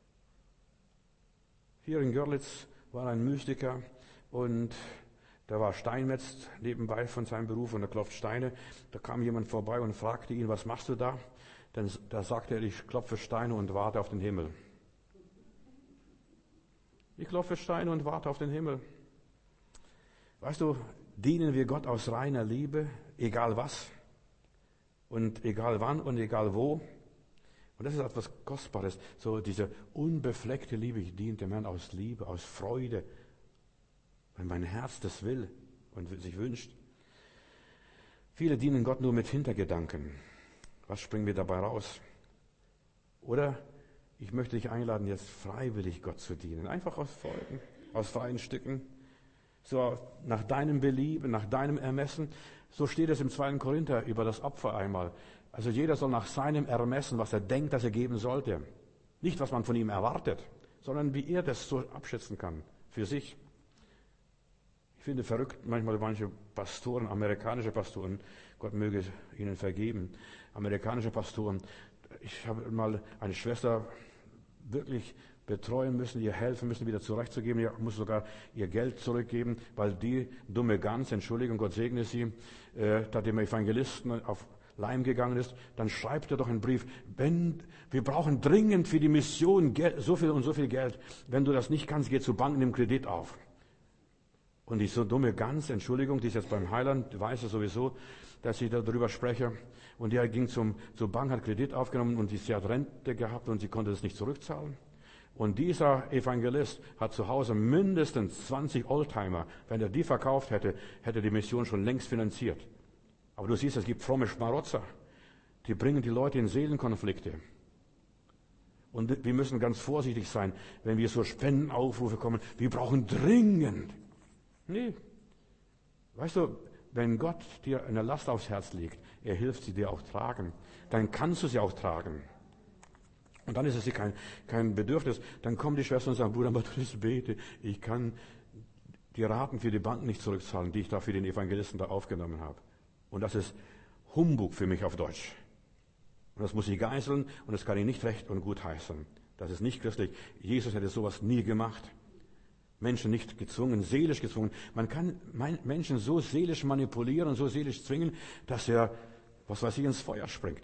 Hier in Görlitz war ein Mystiker und der war Steinmetz nebenbei von seinem Beruf und er klopft Steine. Da kam jemand vorbei und fragte ihn, was machst du da? Dann, da sagte er, ich klopfe Steine und warte auf den Himmel. Ich klopfe Steine und warte auf den Himmel. Weißt du, dienen wir Gott aus reiner Liebe, egal was und egal wann und egal wo. Und das ist etwas Kostbares, so diese unbefleckte Liebe. Ich diene dem Herrn aus Liebe, aus Freude, wenn mein Herz das will und sich wünscht. Viele dienen Gott nur mit Hintergedanken. Was springen wir dabei raus? Oder ich möchte dich einladen, jetzt freiwillig Gott zu dienen. Einfach aus Freuden, aus freien Stücken. So nach deinem Belieben, nach deinem Ermessen. So steht es im zweiten Korinther über das Opfer einmal. Also jeder soll nach seinem Ermessen, was er denkt, dass er geben sollte. Nicht, was man von ihm erwartet, sondern wie er das so abschätzen kann für sich. Ich finde verrückt manchmal manche Pastoren, amerikanische Pastoren, Gott möge ihnen vergeben, amerikanische Pastoren. Ich habe mal eine Schwester wirklich betreuen müssen, ihr helfen müssen, wieder zurechtzugeben. Ich muss sogar ihr Geld zurückgeben, weil die dumme Gans, Entschuldigung, Gott segne sie, äh, da dem Evangelisten auf Leim gegangen ist, dann schreibt er doch einen Brief, wenn, wir brauchen dringend für die Mission Geld, so viel und so viel Geld. Wenn du das nicht kannst, geh zur Bank, nimm Kredit auf. Und die so dumme Gans, Entschuldigung, die ist jetzt beim Heiland, die weiß es sowieso, dass ich darüber spreche. Und die ging zum, zur Bank, hat Kredit aufgenommen und sie hat Rente gehabt und sie konnte das nicht zurückzahlen. Und dieser Evangelist hat zu Hause mindestens zwanzig Oldtimer. Wenn er die verkauft hätte, hätte die Mission schon längst finanziert. Aber du siehst, es gibt fromme Schmarotzer. Die bringen die Leute in Seelenkonflikte. Und wir müssen ganz vorsichtig sein, wenn wir so Spendenaufrufe kommen. Wir brauchen dringend. Nee. Weißt du, wenn Gott dir eine Last aufs Herz legt, er hilft sie dir auch tragen. Dann kannst du sie auch tragen. Und dann ist es dir kein, kein Bedürfnis. Dann kommen die Schwestern und sagen, Bruder Matthäus, bete, ich kann die Raten für die Bank nicht zurückzahlen, die ich da für den Evangelisten da aufgenommen habe. Und das ist Humbug für mich auf Deutsch. Und das muss ich geißeln und das kann ich nicht recht und gut heißen. Das ist nicht christlich. Jesus hätte sowas nie gemacht. Menschen nicht gezwungen, seelisch gezwungen. Man kann Menschen so seelisch manipulieren und so seelisch zwingen, dass er, was weiß ich, ins Feuer springt.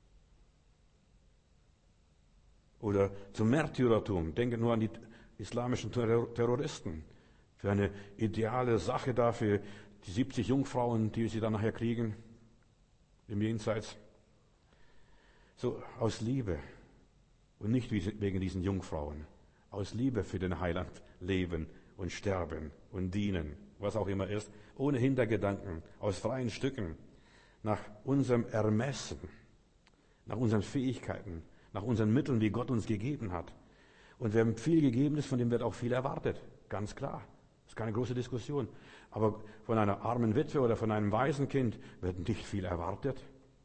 Oder zum Märtyrertum. Denke nur an die islamischen Terroristen. Für eine ideale Sache da, für die siebzig Jungfrauen, die sie dann nachher kriegen, im Jenseits. So aus Liebe und nicht wegen diesen Jungfrauen. Aus Liebe für den Heiland leben und sterben und dienen, was auch immer ist, ohne Hintergedanken, aus freien Stücken, nach unserem Ermessen, nach unseren Fähigkeiten, nach unseren Mitteln, die Gott uns gegeben hat. Und wem viel gegeben ist, von dem wird auch viel erwartet, ganz klar. Das ist keine große Diskussion. Aber von einer armen Witwe oder von einem Waisenkind wird nicht viel erwartet.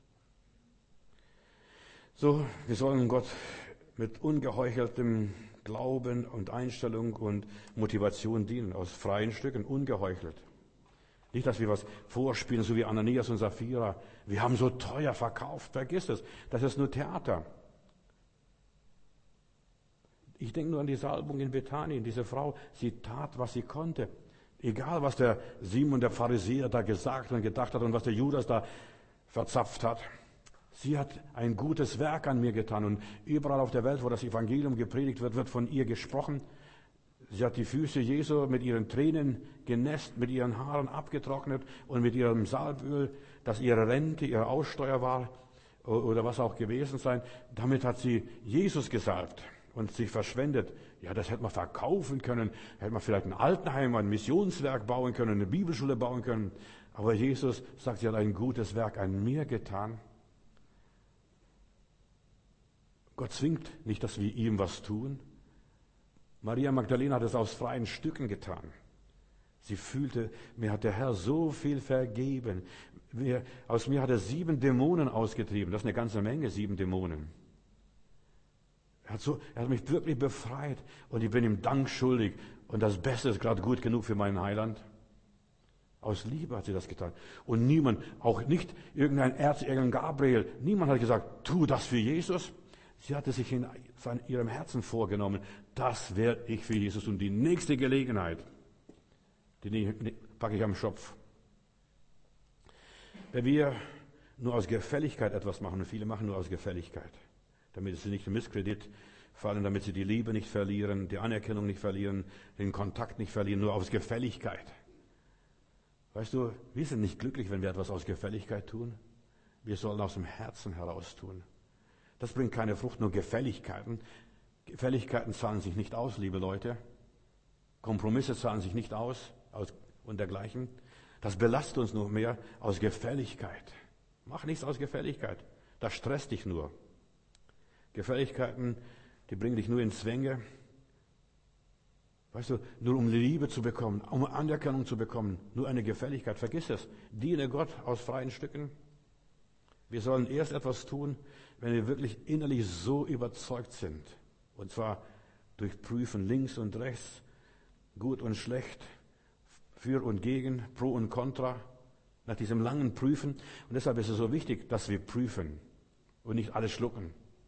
So, wir sollen Gott mit ungeheucheltem Glauben und Einstellung und Motivation dienen, aus freien Stücken, ungeheuchelt. Nicht, dass wir was vorspielen, so wie Ananias und Sapphira. Wir haben so teuer verkauft, vergiss es. Das ist nur Theater. Ich denke nur an die Salbung in Bethanien. Diese Frau, sie tat, was sie konnte. Egal, was der Simon, der Pharisäer, da gesagt und gedacht hat und was der Judas da verzapft hat. Sie hat ein gutes Werk an mir getan. Und überall auf der Welt, wo das Evangelium gepredigt wird, wird von ihr gesprochen. Sie hat die Füße Jesu mit ihren Tränen genässt, mit ihren Haaren abgetrocknet und mit ihrem Salböl, das ihre Rente, ihre Aussteuer war oder was auch gewesen sein. Damit hat sie Jesus gesalbt und sich verschwendet. Ja, das hätte man verkaufen können, hätte man vielleicht ein Altenheim, ein Missionswerk bauen können, eine Bibelschule bauen können. Aber Jesus sagt, sie hat ein gutes Werk an mir getan. Gott zwingt nicht, dass wir ihm was tun. Maria Magdalena hat es aus freien Stücken getan. Sie fühlte, mir hat der Herr so viel vergeben. Mir, aus mir hat er sieben Dämonen ausgetrieben. Das ist eine ganze Menge, sieben Dämonen. Er hat, so, er hat mich wirklich befreit und ich bin ihm Dank schuldig. Und das Beste ist gerade gut genug für meinen Heiland. Aus Liebe hat sie das getan. Und niemand, auch nicht irgendein Erzengel Gabriel, niemand hat gesagt, tu das für Jesus. Sie hatte sich in ihrem Herzen vorgenommen, das werde ich für Jesus tun. Die nächste Gelegenheit, die packe ich am Schopf. Wenn wir nur aus Gefälligkeit etwas machen, und viele machen nur aus Gefälligkeit, damit sie nicht im Misskredit fallen, damit sie die Liebe nicht verlieren, die Anerkennung nicht verlieren, den Kontakt nicht verlieren, nur aus Gefälligkeit. Weißt du, wir sind nicht glücklich, wenn wir etwas aus Gefälligkeit tun. Wir sollen aus dem Herzen heraus tun. Das bringt keine Frucht, nur Gefälligkeiten. Gefälligkeiten zahlen sich nicht aus, liebe Leute. Kompromisse zahlen sich nicht aus, aus und dergleichen. Das belastet uns noch mehr aus Gefälligkeit. Mach nichts aus Gefälligkeit. Das stresst dich nur. Gefälligkeiten, die bringen dich nur in Zwänge. Weißt du, nur um Liebe zu bekommen, um Anerkennung zu bekommen, nur eine Gefälligkeit. Vergiss es. Diene Gott aus freien Stücken. Wir sollen erst etwas tun, wenn wir wirklich innerlich so überzeugt sind. Und zwar durch Prüfen links und rechts, gut und schlecht, für und gegen, pro und contra, nach diesem langen Prüfen. Und deshalb ist es so wichtig, dass wir prüfen und nicht alles schlucken.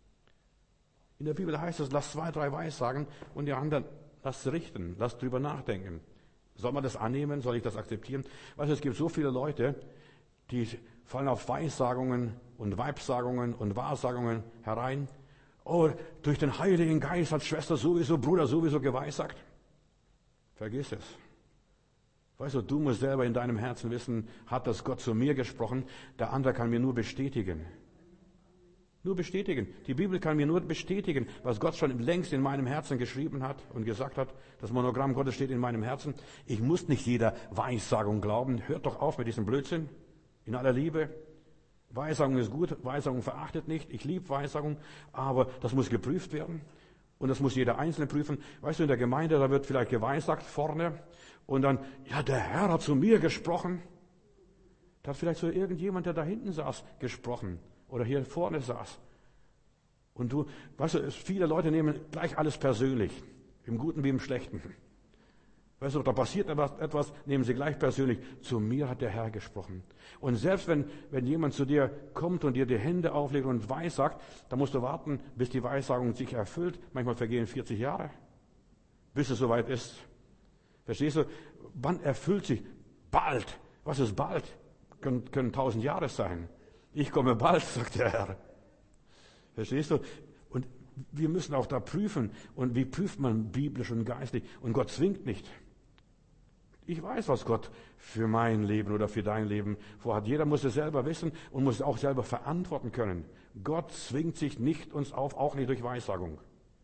In der Bibel heißt es, lass zwei, drei Weissagen und die anderen lass richten, lass drüber nachdenken. Soll man das annehmen? Soll ich das akzeptieren? Weißt du, es gibt so viele Leute, die fallen auf Weissagungen und Weibsagungen und Wahrsagungen herein. Oh, durch den Heiligen Geist hat Schwester sowieso, Bruder sowieso geweissagt. Vergiss es. Weißt du, du musst selber in deinem Herzen wissen, hat das Gott zu mir gesprochen, der andere kann mir nur bestätigen. Nur bestätigen. Die Bibel kann mir nur bestätigen, was Gott schon längst in meinem Herzen geschrieben hat und gesagt hat. Das Monogramm Gottes steht in meinem Herzen. Ich muss nicht jeder Weissagung glauben. Hört doch auf mit diesem Blödsinn. In aller Liebe. Weissagung ist gut. Weissagung verachtet nicht. Ich liebe Weissagung. Aber das muss geprüft werden. Und das muss jeder Einzelne prüfen. Weißt du, in der Gemeinde, da wird vielleicht geweissagt vorne. Und dann, ja, der Herr hat zu mir gesprochen. Da hat vielleicht so irgendjemand, der da hinten saß, gesprochen. Oder hier vorne saß. Und du, weißt du, viele Leute nehmen gleich alles persönlich. Im Guten wie im Schlechten. Weißt du, da passiert etwas, etwas, nehmen sie gleich persönlich. Zu mir hat der Herr gesprochen. Und selbst wenn, wenn jemand zu dir kommt und dir die Hände auflegt und weissagt, dann musst du warten, bis die Weissagung sich erfüllt. Manchmal vergehen vierzig Jahre, bis es soweit ist. Verstehst du? Wann erfüllt sich? Bald. Was ist bald? Können, können tausend Jahre sein. Ich komme bald, sagt der Herr. Verstehst du? Und wir müssen auch da prüfen. Und wie prüft man biblisch und geistlich? Und Gott zwingt nicht. Ich weiß, was Gott für mein Leben oder für dein Leben vorhat. Jeder muss es selber wissen und muss es auch selber verantworten können. Gott zwingt sich nicht uns auf, auch nicht durch Weissagung.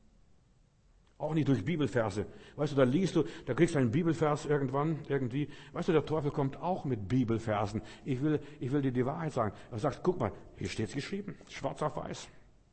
Auch nicht durch Bibelverse. Weißt du, da liest du, da kriegst du einen Bibelvers irgendwann, irgendwie. Weißt du, der Teufel kommt auch mit Bibelversen. Ich will, ich will dir die Wahrheit sagen. Er sagt, guck mal, hier steht's geschrieben. Schwarz auf weiß.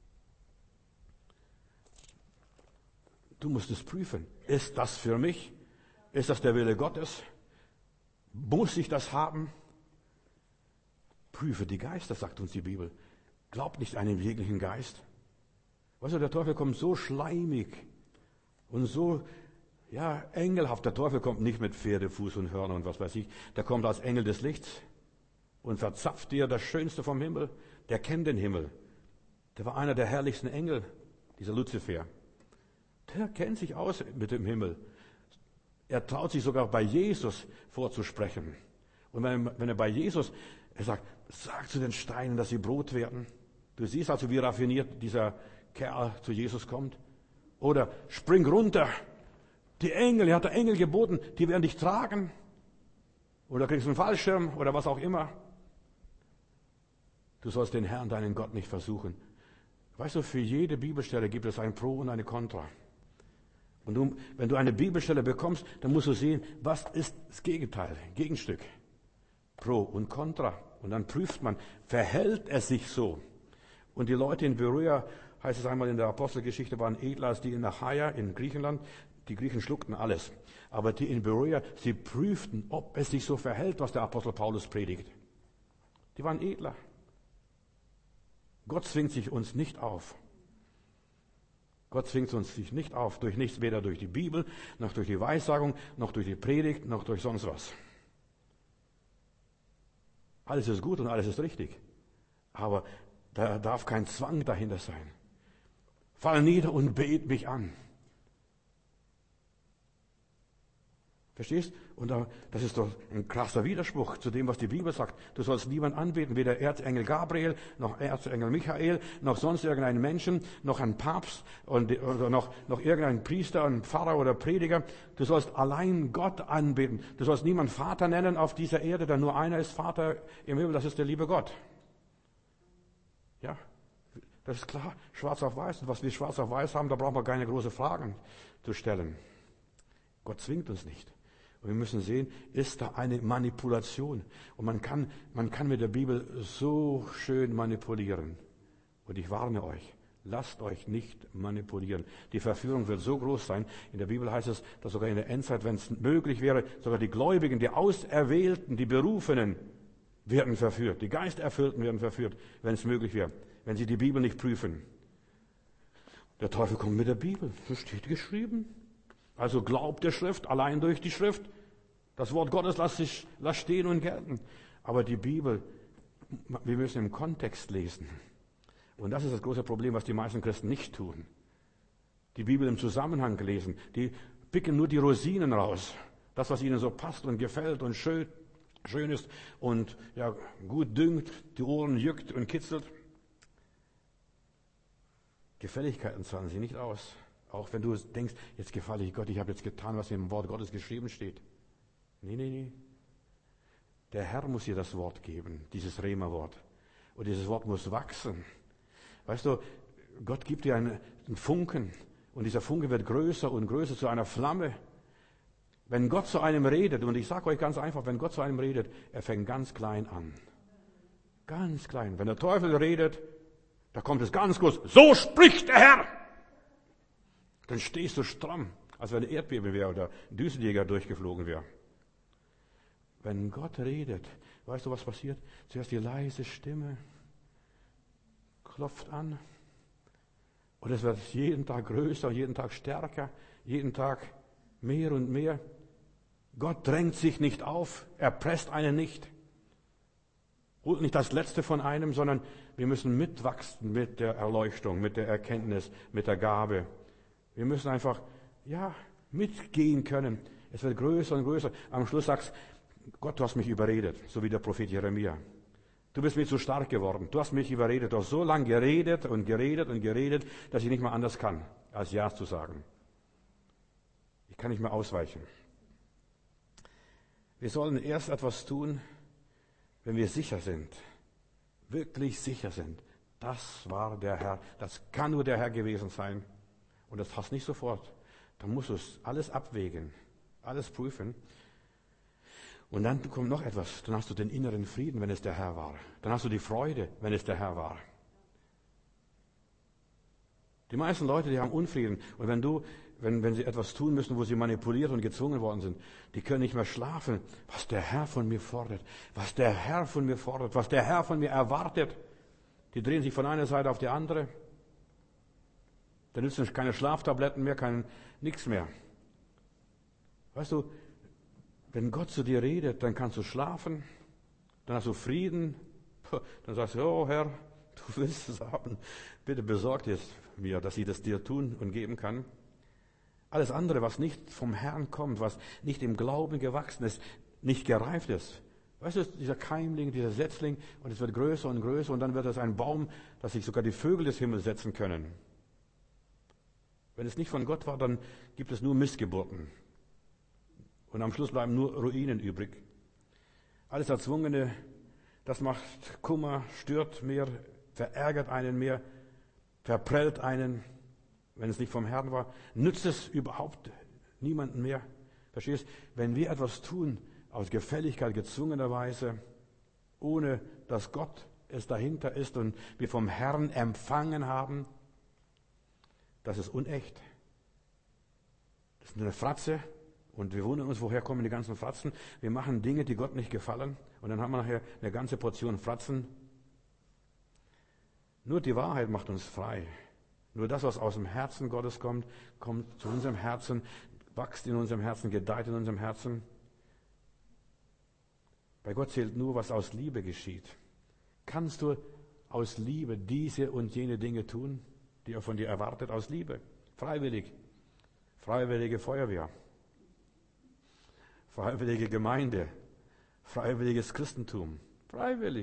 Du musst es prüfen. Ist das für mich? Ist das der Wille Gottes? Muss ich das haben? Prüfe die Geister, sagt uns die Bibel. Glaub nicht an den jeglichen Geist. Weißt du, der Teufel kommt so schleimig und so, ja, engelhaft. Der Teufel kommt nicht mit Pferdefuß und Hörner und was weiß ich. Der kommt als Engel des Lichts und verzapft dir das Schönste vom Himmel. Der kennt den Himmel. Der war einer der herrlichsten Engel, dieser Luzifer. Der kennt sich aus mit dem Himmel. Er traut sich sogar bei Jesus vorzusprechen. Und wenn, wenn er bei Jesus, er sagt, sag zu den Steinen, dass sie Brot werden. Du siehst also, wie raffiniert dieser Kerl zu Jesus kommt. Oder spring runter. Die Engel, er hat der Engel geboten, die werden dich tragen. Oder kriegst einen Fallschirm oder was auch immer. Du sollst den Herrn, deinen Gott, nicht versuchen. Weißt du, für jede Bibelstelle gibt es ein Pro und eine Contra. Und du, wenn du eine Bibelstelle bekommst, dann musst du sehen, was ist das Gegenteil, Gegenstück. Pro und Contra. Und dann prüft man, verhält es sich so? Und die Leute in Beroea, heißt es einmal in der Apostelgeschichte, waren edler als die in Achaia in Griechenland. die Griechen schluckten alles. Aber die in Berea, sie prüften, ob es sich so verhält, was der Apostel Paulus predigt. Die waren edler. Gott zwingt sich uns nicht auf. Gott zwingt uns sich nicht auf, durch nichts, weder durch die Bibel, noch durch die Weissagung, noch durch die Predigt, noch durch sonst was. Alles ist gut und alles ist richtig. Aber da darf kein Zwang dahinter sein. Fall nieder und bet mich an. Verstehst? Und das ist doch ein krasser Widerspruch zu dem, was die Bibel sagt. Du sollst niemand anbeten, weder Erzengel Gabriel, noch Erzengel Michael, noch sonst irgendeinen Menschen, noch einen Papst und, oder noch, noch irgendeinen Priester, einen Pfarrer oder Prediger. Du sollst allein Gott anbeten. Du sollst niemanden Vater nennen auf dieser Erde, denn nur einer ist Vater im Himmel, das ist der liebe Gott. Ja, das ist klar, schwarz auf weiß. Und was wir schwarz auf weiß haben, da brauchen wir keine großen Fragen zu stellen. Gott zwingt uns nicht. Und wir müssen sehen, ist da eine Manipulation. Und man kann, man kann mit der Bibel so schön manipulieren. Und ich warne euch, lasst euch nicht manipulieren. Die Verführung wird so groß sein. In der Bibel heißt es, dass sogar in der Endzeit, wenn es möglich wäre, sogar die Gläubigen, die Auserwählten, die Berufenen werden verführt. Die Geisterfüllten werden verführt, wenn es möglich wäre, wenn sie die Bibel nicht prüfen. Der Teufel kommt mit der Bibel. So steht geschrieben. Also glaubt der Schrift, allein durch die Schrift. Das Wort Gottes lasst sich lasst stehen und gelten. Aber die Bibel, wir müssen im Kontext lesen. Und das ist das große Problem, was die meisten Christen nicht tun. Die Bibel im Zusammenhang lesen. Die picken nur die Rosinen raus. Das, was ihnen so passt und gefällt und schön, schön ist und ja, gut düngt, die Ohren juckt und kitzelt. Gefälligkeiten zahlen sie nicht aus. Auch wenn du denkst, jetzt gefalle ich Gott, ich habe jetzt getan, was im Wort Gottes geschrieben steht. Nee, nee, nee. Der Herr muss dir das Wort geben, dieses Rema-Wort. Und dieses Wort muss wachsen. Weißt du, Gott gibt dir einen, einen Funken und dieser Funke wird größer und größer zu einer Flamme. Wenn Gott zu einem redet, und ich sage euch ganz einfach, wenn Gott zu einem redet, er fängt ganz klein an. Ganz klein. Wenn der Teufel redet, da kommt es ganz groß. So spricht der Herr! Dann stehst du stramm, als wenn ein Erdbeben wäre oder ein Düsenjäger durchgeflogen wäre. Wenn Gott redet, weißt du, was passiert? Zuerst die leise Stimme klopft an und es wird jeden Tag größer, jeden Tag stärker, jeden Tag mehr und mehr. Gott drängt sich nicht auf, er presst einen nicht, holt nicht das Letzte von einem, sondern wir müssen mitwachsen mit der Erleuchtung, mit der Erkenntnis, mit der Gabe. Wir müssen einfach, ja, mitgehen können. Es wird größer und größer. Am Schluss sagst Gott, du hast mich überredet, so wie der Prophet Jeremia. Du bist mir zu stark geworden. Du hast mich überredet. Du hast so lange geredet und geredet und geredet, dass ich nicht mehr anders kann, als Ja zu sagen. Ich kann nicht mehr ausweichen. Wir sollen erst etwas tun, wenn wir sicher sind, wirklich sicher sind. Das war der Herr. Das kann nur der Herr gewesen sein. Und das passt nicht sofort. Dann musst du es alles abwägen, alles prüfen. Und dann kommt noch etwas. Dann hast du den inneren Frieden, wenn es der Herr war. Dann hast du die Freude, wenn es der Herr war. Die meisten Leute, die haben Unfrieden. Und wenn du, wenn, wenn sie etwas tun müssen, wo sie manipuliert und gezwungen worden sind, die können nicht mehr schlafen. Was der Herr von mir fordert, was der Herr von mir fordert, was der Herr von mir erwartet. Die drehen sich von einer Seite auf die andere. Da nützen keine Schlaftabletten mehr, kein nichts mehr. Weißt du, wenn Gott zu dir redet, dann kannst du schlafen, dann hast du Frieden, dann sagst du, oh Herr, du willst es haben, bitte besorg es mir, dass ich das dir tun und geben kann. Alles andere, was nicht vom Herrn kommt, was nicht im Glauben gewachsen ist, nicht gereift ist. Weißt du, dieser Keimling, dieser Setzling, und es wird größer und größer und dann wird es ein Baum, dass sich sogar die Vögel des Himmels setzen können. Wenn es nicht von Gott war, dann gibt es nur Missgeburten. Und am Schluss bleiben nur Ruinen übrig. Alles Erzwungene, das macht Kummer, stört mehr, verärgert einen mehr, verprellt einen, wenn es nicht vom Herrn war. Nützt es überhaupt niemanden mehr? Verstehst? Wenn wir etwas tun, aus Gefälligkeit, gezwungenerweise, ohne dass Gott es dahinter ist und wir vom Herrn empfangen haben, das ist unecht. Das ist eine Fratze. Und wir wundern uns, woher kommen die ganzen Fratzen. Wir machen Dinge, die Gott nicht gefallen. Und dann haben wir nachher eine ganze Portion Fratzen. Nur die Wahrheit macht uns frei. Nur das, was aus dem Herzen Gottes kommt, kommt zu unserem Herzen, wächst in unserem Herzen, gedeiht in unserem Herzen. Bei Gott zählt nur, was aus Liebe geschieht. Kannst du aus Liebe diese und jene Dinge tun, die er von dir erwartet, aus Liebe? Freiwillig. Freiwillige Feuerwehr. Freiwillige Gemeinde. Freiwilliges Christentum. Freiwillig.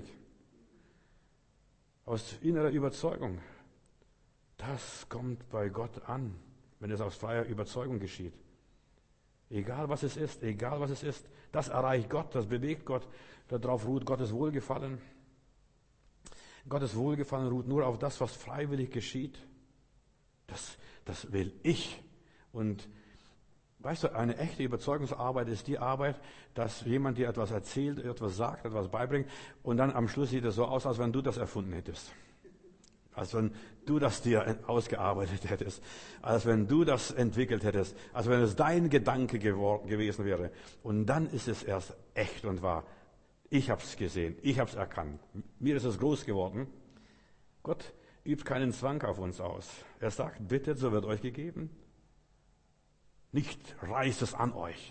Aus innerer Überzeugung. Das kommt bei Gott an, wenn es aus freier Überzeugung geschieht. Egal was es ist, egal was es ist, das erreicht Gott, das bewegt Gott, darauf ruht Gottes Wohlgefallen. Gottes Wohlgefallen ruht nur auf das, was freiwillig geschieht. Das, das will ich. Und weißt du, eine echte Überzeugungsarbeit ist die Arbeit, dass jemand dir etwas erzählt, etwas sagt, etwas beibringt und dann am Schluss sieht es so aus, als wenn du das erfunden hättest. Als wenn du das dir ausgearbeitet hättest. Als wenn du das entwickelt hättest. Als wenn es dein Gedanke gewor- gewesen wäre. Und dann ist es erst echt und wahr. Ich habe es gesehen. Ich habe es erkannt. Mir ist es groß geworden. Gott übt keinen Zwang auf uns aus. Er sagt, bittet, so wird euch gegeben. Nicht reißt es an euch.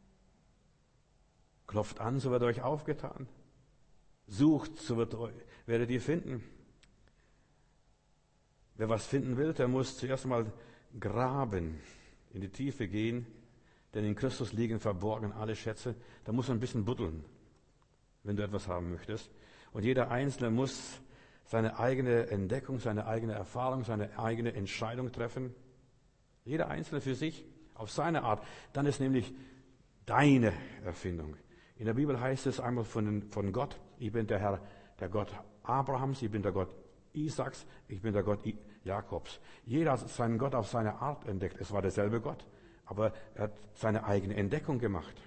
Klopft an, so wird euch aufgetan. Sucht, so wird euch, werdet ihr finden. Wer was finden will, der muss zuerst mal graben, in die Tiefe gehen, denn in Christus liegen verborgen alle Schätze. Da muss man ein bisschen buddeln, wenn du etwas haben möchtest. Und jeder Einzelne muss seine eigene Entdeckung, seine eigene Erfahrung, seine eigene Entscheidung treffen. Jeder Einzelne für sich, auf seine Art. Dann ist nämlich deine Erfindung. In der Bibel heißt es einmal von, von Gott, ich bin der Herr, der Gott Abrahams, ich bin der Gott Isaaks, ich bin der Gott Jakobs. Jeder hat seinen Gott auf seine Art entdeckt. Es war derselbe Gott, aber er hat seine eigene Entdeckung gemacht.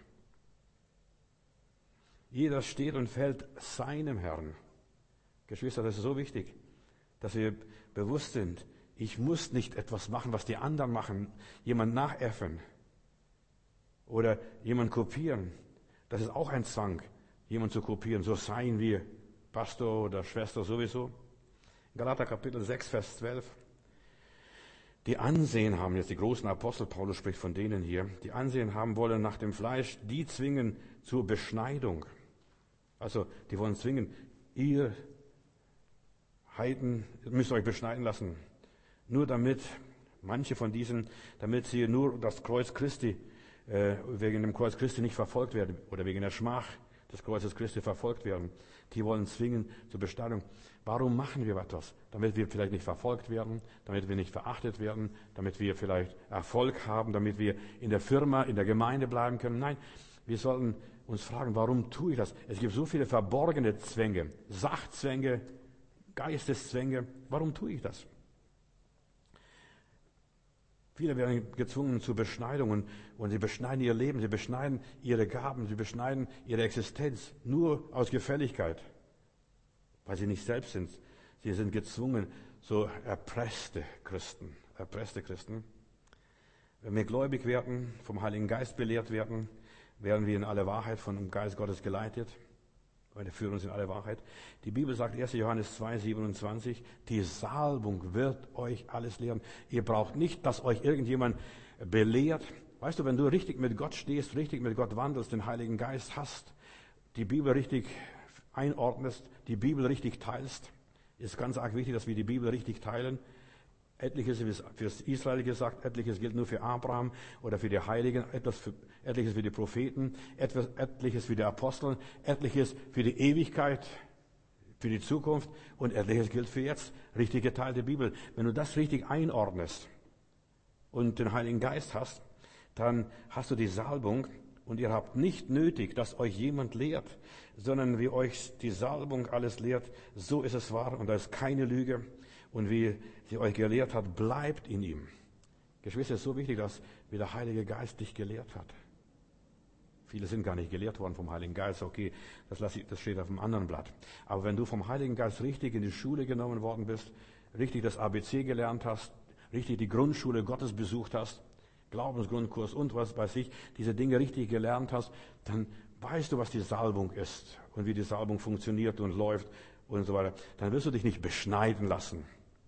Jeder steht und fällt seinem Herrn. Geschwister, das ist so wichtig, dass wir bewusst sind, ich muss nicht etwas machen, was die anderen machen, jemand nachäffen oder jemand kopieren. Das ist auch ein Zwang, jemand zu kopieren, so sein wie Pastor oder Schwester sowieso. Galater Kapitel sechs, Vers zwölf. Die Ansehen haben, jetzt die großen Apostel, Paulus spricht von denen hier, die Ansehen haben wollen nach dem Fleisch, die zwingen zur Beschneidung. Also, die wollen zwingen, ihr Heiden müsst euch beschneiden lassen. Nur damit, manche von diesen, damit sie nur das Kreuz Christi, äh, wegen dem Kreuz Christi nicht verfolgt werden oder wegen der Schmach des Kreuzes Christi verfolgt werden. Die wollen zwingen zur Beschneidung. Warum machen wir etwas? Damit wir vielleicht nicht verfolgt werden, damit wir nicht verachtet werden, damit wir vielleicht Erfolg haben, damit wir in der Firma, in der Gemeinde bleiben können. Nein, wir sollten uns fragen, warum tue ich das? Es gibt so viele verborgene Zwänge, Sachzwänge, Geisteszwänge. Warum tue ich das? Viele werden gezwungen zu Beschneidungen und sie beschneiden ihr Leben, sie beschneiden ihre Gaben, sie beschneiden ihre Existenz nur aus Gefälligkeit, weil sie nicht selbst sind. Sie sind gezwungen, so erpresste Christen, erpresste Christen. Wenn wir gläubig werden, vom Heiligen Geist belehrt werden, werden wir in alle Wahrheit von dem Geist Gottes geleitet. Und er führt uns in alle Wahrheit. Die Bibel sagt erster Johannes zwei, siebenundzwanzig, die Salbung wird euch alles lehren. Ihr braucht nicht, dass euch irgendjemand belehrt. Weißt du, wenn du richtig mit Gott stehst, richtig mit Gott wandelst, den Heiligen Geist hast, die Bibel richtig einordnest, die Bibel richtig teilst, ist ganz arg wichtig, dass wir die Bibel richtig teilen. Etliches ist für Israel gesagt, etliches gilt nur für Abraham oder für die Heiligen, etwas für, etliches für die Propheten, etwas, etliches für die Apostel, etliches für die Ewigkeit, für die Zukunft und etliches gilt für jetzt. Richtig geteilte Bibel. Wenn du das richtig einordnest und den Heiligen Geist hast, dann hast du die Salbung und ihr habt nicht nötig, dass euch jemand lehrt, sondern wie euch die Salbung alles lehrt, so ist es wahr und da ist keine Lüge. Und wie sie euch gelehrt hat, bleibt in ihm. Geschwister, es ist so wichtig, dass wie der Heilige Geist dich gelehrt hat. Viele sind gar nicht gelehrt worden vom Heiligen Geist. Okay, das, lasse ich, das steht auf einem anderen Blatt. Aber wenn du vom Heiligen Geist richtig in die Schule genommen worden bist, richtig das A B C gelernt hast, richtig die Grundschule Gottes besucht hast, Glaubensgrundkurs und was weiß ich, diese Dinge richtig gelernt hast, dann weißt du, was die Salbung ist und wie die Salbung funktioniert und läuft und so weiter. Dann wirst du dich nicht beschneiden lassen.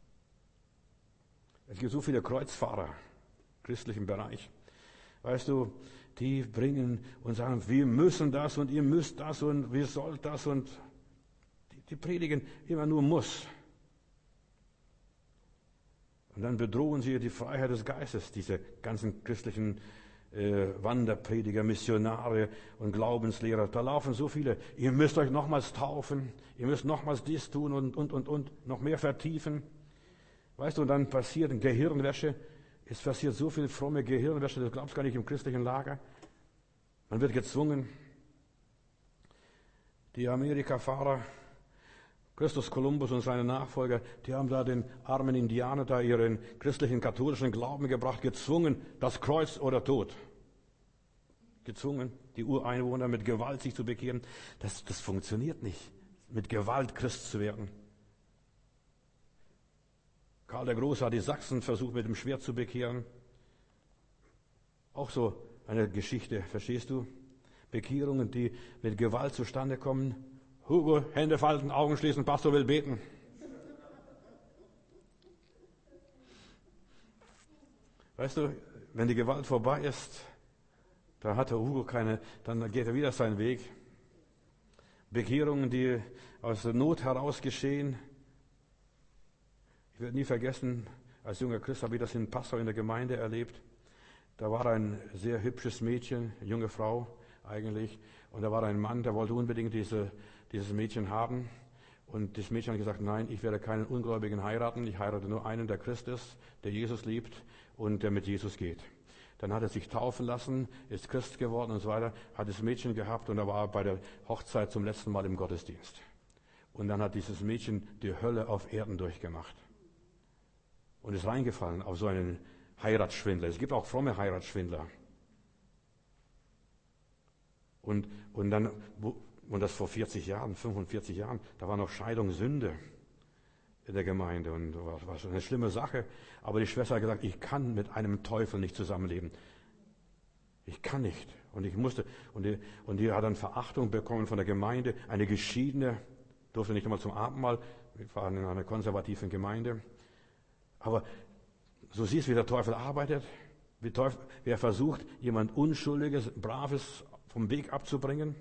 Es gibt so viele Kreuzfahrer im christlichen Bereich. Weißt du, die bringen und sagen, wir müssen das und ihr müsst das und wir sollt das und die, die predigen immer nur muss. Und dann bedrohen sie die Freiheit des Geistes, diese ganzen christlichen äh, Wanderprediger, Missionare und Glaubenslehrer. Da laufen so viele. Ihr müsst euch nochmals taufen, ihr müsst nochmals dies tun und, und, und, und noch mehr vertiefen. Weißt du, und dann passiert Gehirnwäsche. Es passiert so viel fromme Gehirnwäsche, das glaubst du gar nicht im christlichen Lager. Man wird gezwungen. Die Amerikafahrer, Christus Kolumbus und seine Nachfolger, die haben da den armen Indianer da ihren christlichen katholischen Glauben gebracht, gezwungen, das Kreuz oder Tod. Gezwungen, die Ureinwohner mit Gewalt sich zu bekehren. Das, das funktioniert nicht, mit Gewalt Christ zu werden. Karl der Große hat die Sachsen versucht, mit dem Schwert zu bekehren. Auch so eine Geschichte, verstehst du? Bekehrungen, die mit Gewalt zustande kommen. Hugo, Hände falten, Augen schließen, Pastor will beten. Weißt du, wenn die Gewalt vorbei ist, da hat der Hugo keine, dann geht er wieder seinen Weg. Bekehrungen, die aus der Not heraus geschehen. Ich werde nie vergessen, als junger Christ habe ich das in Passau in der Gemeinde erlebt. Da war ein sehr hübsches Mädchen, eine junge Frau eigentlich, und da war ein Mann, der wollte unbedingt diese, dieses Mädchen haben. Und das Mädchen hat gesagt, nein, ich werde keinen Ungläubigen heiraten, ich heirate nur einen, der Christ ist, der Jesus liebt und der mit Jesus geht. Dann hat er sich taufen lassen, ist Christ geworden und so weiter, hat das Mädchen gehabt und er war bei der Hochzeit zum letzten Mal im Gottesdienst. Und dann hat dieses Mädchen die Hölle auf Erden durchgemacht. Und ist reingefallen auf so einen Heiratsschwindler. Es gibt auch fromme Heiratsschwindler. Und, und dann, und das vor vierzig Jahren, fünfundvierzig Jahren, da war noch Scheidung Sünde in der Gemeinde und das war schon eine schlimme Sache. Aber die Schwester hat gesagt, ich kann mit einem Teufel nicht zusammenleben. Ich kann nicht. Und ich musste, und die, und die hat dann Verachtung bekommen von der Gemeinde. Eine Geschiedene durfte nicht einmal zum Abendmahl. Wir waren in einer konservativen Gemeinde. Aber so siehst du, wie der Teufel arbeitet, wie, Teufel, wie er versucht, jemand Unschuldiges, Braves vom Weg abzubringen.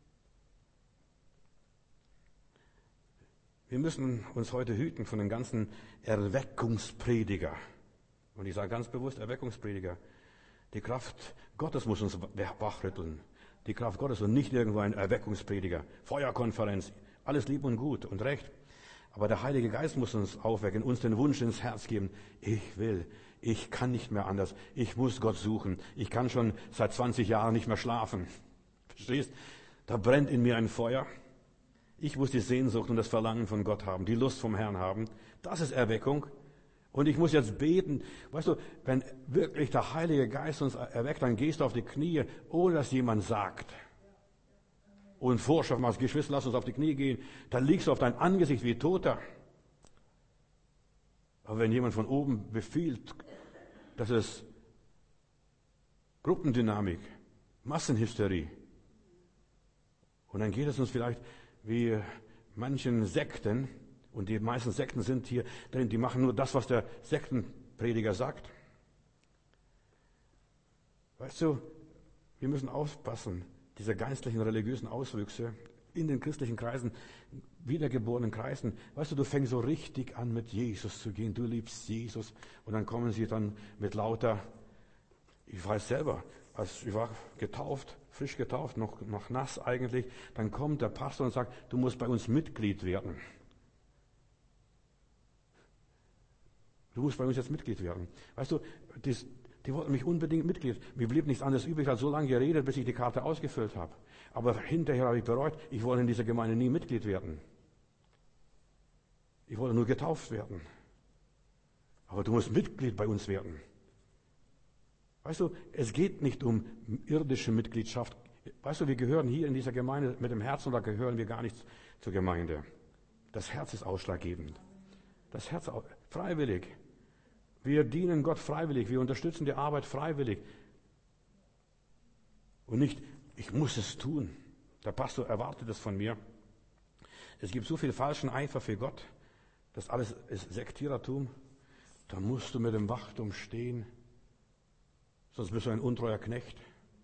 Wir müssen uns heute hüten von den ganzen Erweckungsprediger. Und ich sage ganz bewusst Erweckungsprediger. Die Kraft Gottes muss uns wachrütteln. Die Kraft Gottes und nicht irgendwo ein Erweckungsprediger. Feuerkonferenz, alles lieb und gut und recht. Aber der Heilige Geist muss uns aufwecken, uns den Wunsch ins Herz geben. Ich will, ich kann nicht mehr anders. Ich muss Gott suchen. Ich kann schon seit zwanzig Jahren nicht mehr schlafen. Verstehst? Da brennt in mir ein Feuer. Ich muss die Sehnsucht und das Verlangen von Gott haben, die Lust vom Herrn haben. Das ist Erweckung. Und ich muss jetzt beten. Weißt du, wenn wirklich der Heilige Geist uns erweckt, dann gehst du auf die Knie, ohne dass jemand sagt. Und Vorschrift machst, Geschwister, lass uns auf die Knie gehen. Dann liegst du auf dein Angesicht wie Toter. Aber wenn jemand von oben befiehlt, das ist Gruppendynamik, Massenhysterie. Und dann geht es uns vielleicht wie manchen Sekten, und die meisten Sekten sind hier, denn die machen nur das, was der Sektenprediger sagt. Weißt du, wir müssen aufpassen, diese geistlichen, religiösen Auswüchse in den christlichen Kreisen, wiedergeborenen Kreisen. Weißt du, du fängst so richtig an, mit Jesus zu gehen. Du liebst Jesus. Und dann kommen sie dann mit lauter, ich weiß selber, als ich war getauft, frisch getauft, noch, noch nass eigentlich, dann kommt der Pastor und sagt, du musst bei uns Mitglied werden. Du musst bei uns jetzt Mitglied werden. Weißt du, das, die wollten mich unbedingt Mitglied. Mir blieb nichts anderes übrig, als so lange geredet, bis ich die Karte ausgefüllt habe. Aber hinterher habe ich bereut, ich wollte in dieser Gemeinde nie Mitglied werden. Ich wollte nur getauft werden. Aber du musst Mitglied bei uns werden. Weißt du, es geht nicht um irdische Mitgliedschaft. Weißt du, wir gehören hier in dieser Gemeinde mit dem Herzen, oder gehören wir gar nicht zur Gemeinde. Das Herz ist ausschlaggebend. Das Herz freiwillig. Wir dienen Gott freiwillig, wir unterstützen die Arbeit freiwillig. Und nicht, ich muss es tun. Der Pastor erwartet es von mir. Es gibt so viel falschen Eifer für Gott. Das alles ist Sektierertum. Da musst du mit dem Wachturm stehen. Sonst bist du ein untreuer Knecht.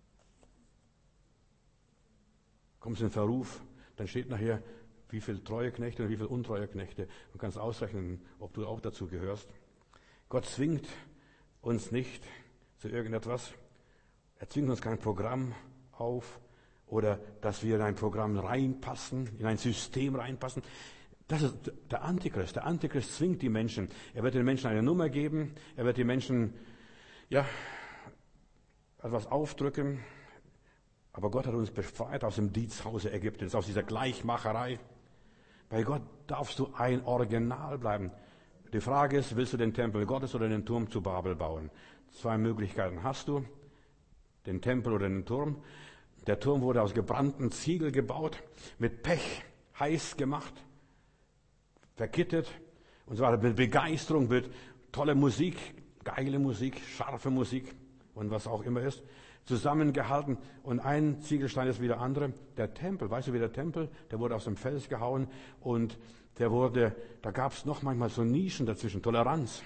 Kommst in Verruf, dann steht nachher, wie viele treue Knechte und wie viele untreue Knechte. Du kannst ausrechnen, ob du auch dazu gehörst. Gott zwingt uns nicht zu irgendetwas. Er zwingt uns kein Programm auf oder dass wir in ein Programm reinpassen, in ein System reinpassen. Das ist der Antichrist. Der Antichrist zwingt die Menschen. Er wird den Menschen eine Nummer geben. Er wird den Menschen, ja, etwas aufdrücken. Aber Gott hat uns befreit aus dem Diensthause Ägyptens, aus dieser Gleichmacherei. Bei Gott darfst du ein Original bleiben. Die Frage ist, willst du den Tempel Gottes oder den Turm zu Babel bauen? Zwei Möglichkeiten hast du, den Tempel oder den Turm. Der Turm wurde aus gebrannten Ziegel gebaut, mit Pech heiß gemacht, verkittet und so weiter, mit Begeisterung, mit tolle Musik, geile Musik, scharfe Musik und was auch immer ist, zusammengehalten und ein Ziegelstein ist wie der andere. Der Tempel, weißt du wie der Tempel, der wurde aus dem Fels gehauen und der wurde, da gab es noch manchmal so Nischen dazwischen, Toleranz.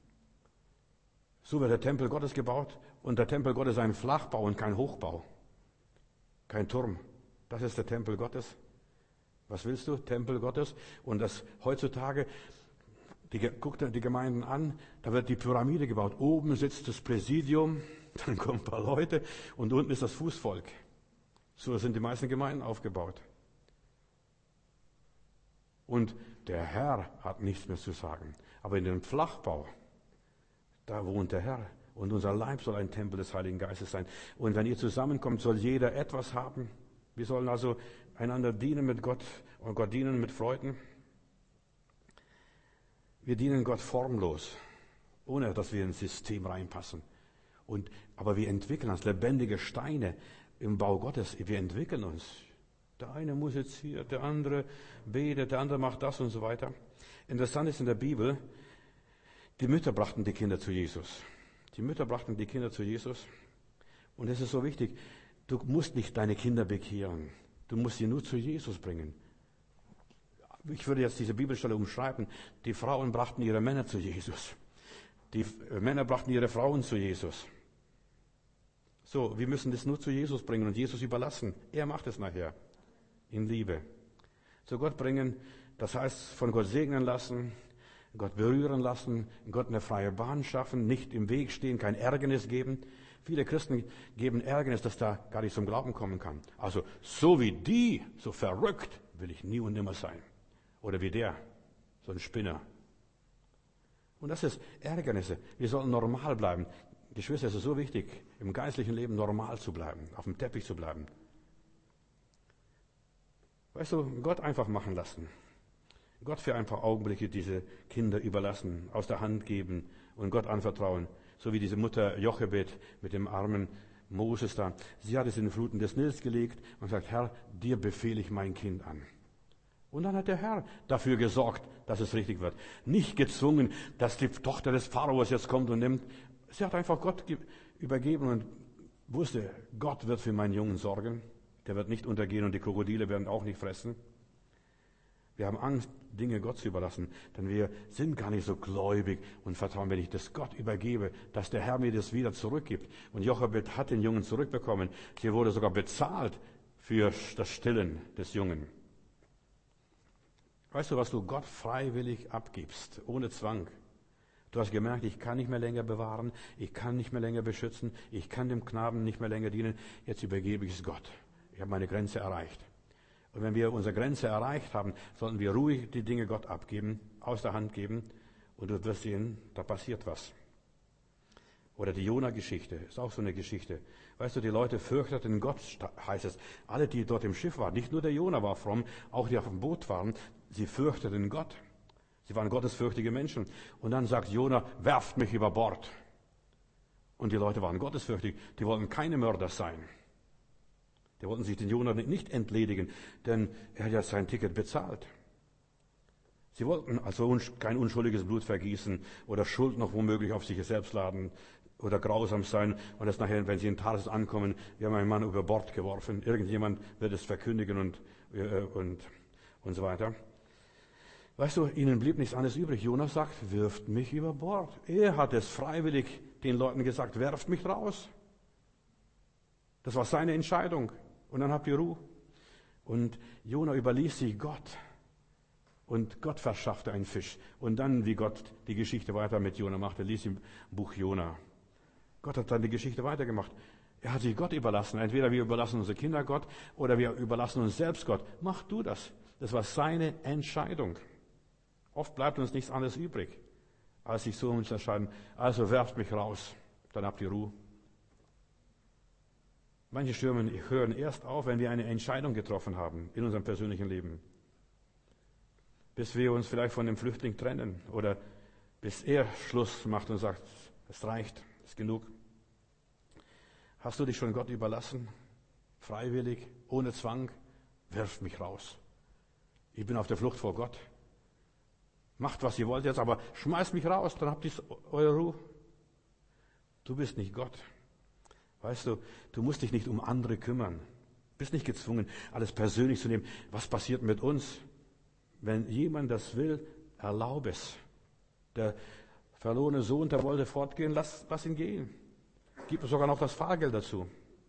So wird der Tempel Gottes gebaut und der Tempel Gottes ist ein Flachbau und kein Hochbau, kein Turm. Das ist der Tempel Gottes. Was willst du? Tempel Gottes. Und das heutzutage, die, guck dir die Gemeinden an, da wird die Pyramide gebaut. Oben sitzt das Präsidium, dann kommen ein paar Leute und unten ist das Fußvolk. So sind die meisten Gemeinden aufgebaut. Und der Herr hat nichts mehr zu sagen. Aber in dem Flachbau, da wohnt der Herr. Und unser Leib soll ein Tempel des Heiligen Geistes sein. Und wenn ihr zusammenkommt, soll jeder etwas haben. Wir sollen also einander dienen mit Gott und Gott dienen mit Freuden. Wir dienen Gott formlos, ohne dass wir ins System reinpassen. Und, aber wir entwickeln als lebendige Steine im Bau Gottes. Wir entwickeln uns. Der eine musiziert, der andere betet, der andere macht das und so weiter. Interessant ist in der Bibel, die Mütter brachten die Kinder zu Jesus. Die Mütter brachten die Kinder zu Jesus. Und es ist so wichtig, du musst nicht deine Kinder bekehren. Du musst sie nur zu Jesus bringen. Ich würde jetzt diese Bibelstelle umschreiben. Die Frauen brachten ihre Männer zu Jesus. Die Männer brachten ihre Frauen zu Jesus. So, wir müssen das nur zu Jesus bringen und Jesus überlassen. Er macht es nachher. In Liebe. Zu Gott bringen, das heißt von Gott segnen lassen, Gott berühren lassen, Gott eine freie Bahn schaffen, nicht im Weg stehen, kein Ärgernis geben. Viele Christen geben Ärgernis, dass da gar nicht zum Glauben kommen kann. Also so wie die, so verrückt will ich nie und nimmer sein. Oder wie der, so ein Spinner. Und das ist Ärgernisse. Wir sollten normal bleiben. Geschwister, es ist so wichtig, im geistlichen Leben normal zu bleiben, auf dem Teppich zu bleiben. Weißt du, Gott einfach machen lassen. Gott für ein paar Augenblicke diese Kinder überlassen, aus der Hand geben und Gott anvertrauen. So wie diese Mutter Jochebed mit dem armen Moses da. Sie hat es in den Fluten des Nils gelegt und sagt, Herr, dir befehle ich mein Kind an. Und dann hat der Herr dafür gesorgt, dass es richtig wird. Nicht gezwungen, dass die Tochter des Pharaos jetzt kommt und nimmt. Sie hat einfach Gott übergeben und wusste, Gott wird für meinen Jungen sorgen. Der wird nicht untergehen und die Krokodile werden auch nicht fressen. Wir haben Angst, Dinge Gott zu überlassen, denn wir sind gar nicht so gläubig und vertrauen, wenn ich das Gott übergebe, dass der Herr mir das wieder zurückgibt. Und Jochebed hat den Jungen zurückbekommen. Sie wurde sogar bezahlt für das Stillen des Jungen. Weißt du, was du Gott freiwillig abgibst, ohne Zwang? Du hast gemerkt, ich kann nicht mehr länger bewahren, ich kann nicht mehr länger beschützen, ich kann dem Knaben nicht mehr länger dienen, jetzt übergebe ich es Gott. Ich habe meine Grenze erreicht. Und wenn wir unsere Grenze erreicht haben, sollten wir ruhig die Dinge Gott abgeben, aus der Hand geben und du wirst sehen, da passiert was. Oder die Jona-Geschichte ist auch so eine Geschichte. Weißt du, die Leute fürchteten Gott, heißt es. Alle, die dort im Schiff waren, nicht nur der Jona war fromm, auch die auf dem Boot waren, sie fürchteten Gott. Sie waren gottesfürchtige Menschen. Und dann sagt Jona, werft mich über Bord. Und die Leute waren gottesfürchtig, die wollten keine Mörder sein. Die wollten sich den Jona nicht entledigen, denn er hat ja sein Ticket bezahlt. Sie wollten also kein unschuldiges Blut vergießen oder Schuld noch womöglich auf sich selbst laden oder grausam sein und das nachher, wenn sie in Tarsus ankommen, wir haben einen Mann über Bord geworfen. Irgendjemand wird es verkündigen und, äh, und, und so weiter. Weißt du, ihnen blieb nichts anderes übrig. Jonas sagt, wirft mich über Bord. Er hat es freiwillig den Leuten gesagt, werft mich raus. Das war seine Entscheidung. Und dann habt ihr Ruhe. Und Jona überließ sich Gott. Und Gott verschaffte einen Fisch. Und dann, wie Gott die Geschichte weiter mit Jona machte, lies im Buch Jona. Gott hat dann die Geschichte weitergemacht. Er hat sich Gott überlassen. Entweder wir überlassen unsere Kinder Gott oder wir überlassen uns selbst Gott. Mach du das. Das war seine Entscheidung. Oft bleibt uns nichts anderes übrig, als sich so uns entscheiden. Also werft mich raus, dann habt ihr Ruhe. Manche Stürme hören erst auf, wenn wir eine Entscheidung getroffen haben in unserem persönlichen Leben. Bis wir uns vielleicht von dem Flüchtling trennen oder bis er Schluss macht und sagt, es reicht, es ist genug. Hast du dich schon Gott überlassen? Freiwillig, ohne Zwang? Werft mich raus. Ich bin auf der Flucht vor Gott. Macht, was ihr wollt jetzt, aber schmeißt mich raus, dann habt ihr eure Ruhe. Du bist nicht Gott. Weißt du, du musst dich nicht um andere kümmern. Bist nicht gezwungen, alles persönlich zu nehmen. Was passiert mit uns? Wenn jemand das will, erlaube es. Der verlorene Sohn, der wollte fortgehen, lass, lass ihn gehen. Gib sogar noch das Fahrgeld dazu.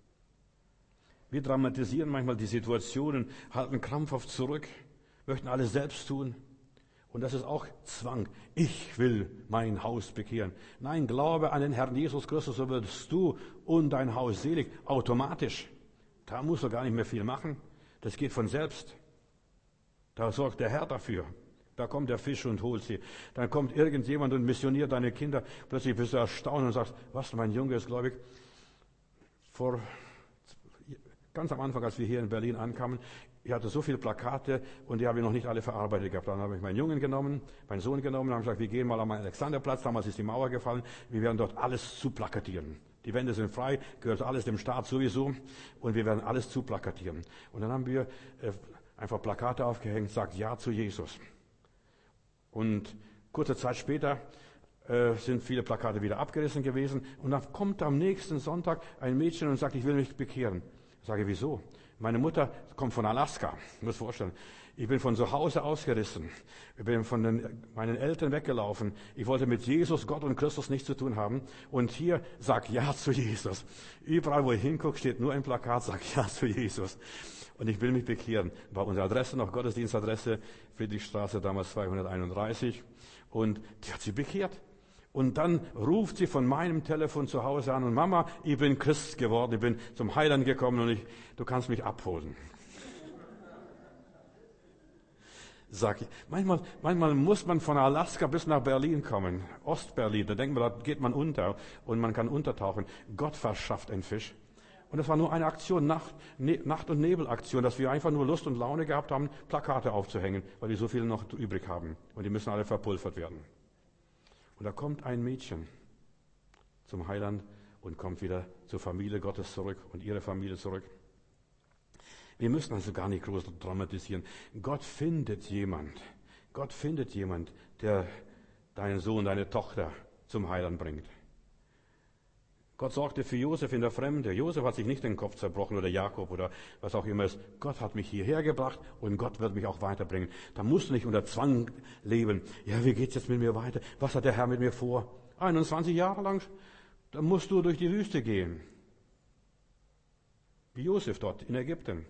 Wir dramatisieren manchmal die Situationen, halten krampfhaft zurück, möchten alles selbst tun. Und das ist auch Zwang. Ich will mein Haus bekehren. Nein, glaube an den Herrn Jesus Christus, so wirst du und dein Haus selig. Automatisch. Da musst du gar nicht mehr viel machen. Das geht von selbst. Da sorgt der Herr dafür. Da kommt der Fisch und holt sie. Dann kommt irgendjemand und missioniert deine Kinder. Plötzlich bist du erstaunt und sagst, was, mein Junge ist gläubig. Vor, ganz am Anfang, als wir hier in Berlin ankamen, ich hatte so viele Plakate und die habe ich noch nicht alle verarbeitet gehabt. Dann habe ich meinen Jungen genommen, meinen Sohn genommen und habe gesagt, wir gehen mal am Alexanderplatz. Damals ist die Mauer gefallen. Wir werden dort alles zuplakatieren. Die Wände sind frei, gehört alles dem Staat sowieso. Und wir werden alles zuplakatieren. Und dann haben wir äh, einfach Plakate aufgehängt, sagt Ja zu Jesus. Und kurze Zeit später äh, sind viele Plakate wieder abgerissen gewesen. Und dann kommt am nächsten Sonntag ein Mädchen und sagt, ich will mich bekehren. Ich sage, wieso? Meine Mutter kommt von Alaska, ich muss vorstellen. Ich bin von zu Hause ausgerissen. Ich bin von den, meinen Eltern weggelaufen. Ich wollte mit Jesus, Gott und Christus nichts zu tun haben. Und hier, sag Ja zu Jesus. Überall, wo ich hingucke, steht nur ein Plakat, sag Ja zu Jesus. Und ich will mich bekehren. War unsere Adresse noch, Gottesdienstadresse, Friedrichstraße, damals zweihunderteinunddreißig. Und die hat sie bekehrt. Und dann ruft sie von meinem Telefon zu Hause an und Mama, ich bin Christ geworden, ich bin zum Heiland gekommen und ich, du kannst mich abholen. Sag ich. Manchmal, manchmal muss man von Alaska bis nach Berlin kommen, Ostberlin, da denkt man, da geht man unter und man kann untertauchen. Gott verschafft einen Fisch. Und das war nur eine Aktion, Nacht, ne, Nacht- und Nebelaktion, dass wir einfach nur Lust und Laune gehabt haben, Plakate aufzuhängen, weil wir so viele noch übrig haben. Und die müssen alle verpulvert werden. Und da kommt ein Mädchen zum Heiland und kommt wieder zur Familie Gottes zurück und ihre Familie zurück. Wir müssen also gar nicht groß dramatisieren. Gott findet jemand. Gott findet jemand, der deinen Sohn, deine Tochter zum Heiland bringt. Gott sorgte für Josef in der Fremde. Josef hat sich nicht den Kopf zerbrochen oder Jakob oder was auch immer ist. Gott hat mich hierher gebracht und Gott wird mich auch weiterbringen. Da musst du nicht unter Zwang leben. Ja, wie geht's jetzt mit mir weiter? Was hat der Herr mit mir vor? einundzwanzig Jahre lang, da musst du durch die Wüste gehen. Wie Josef dort in Ägypten.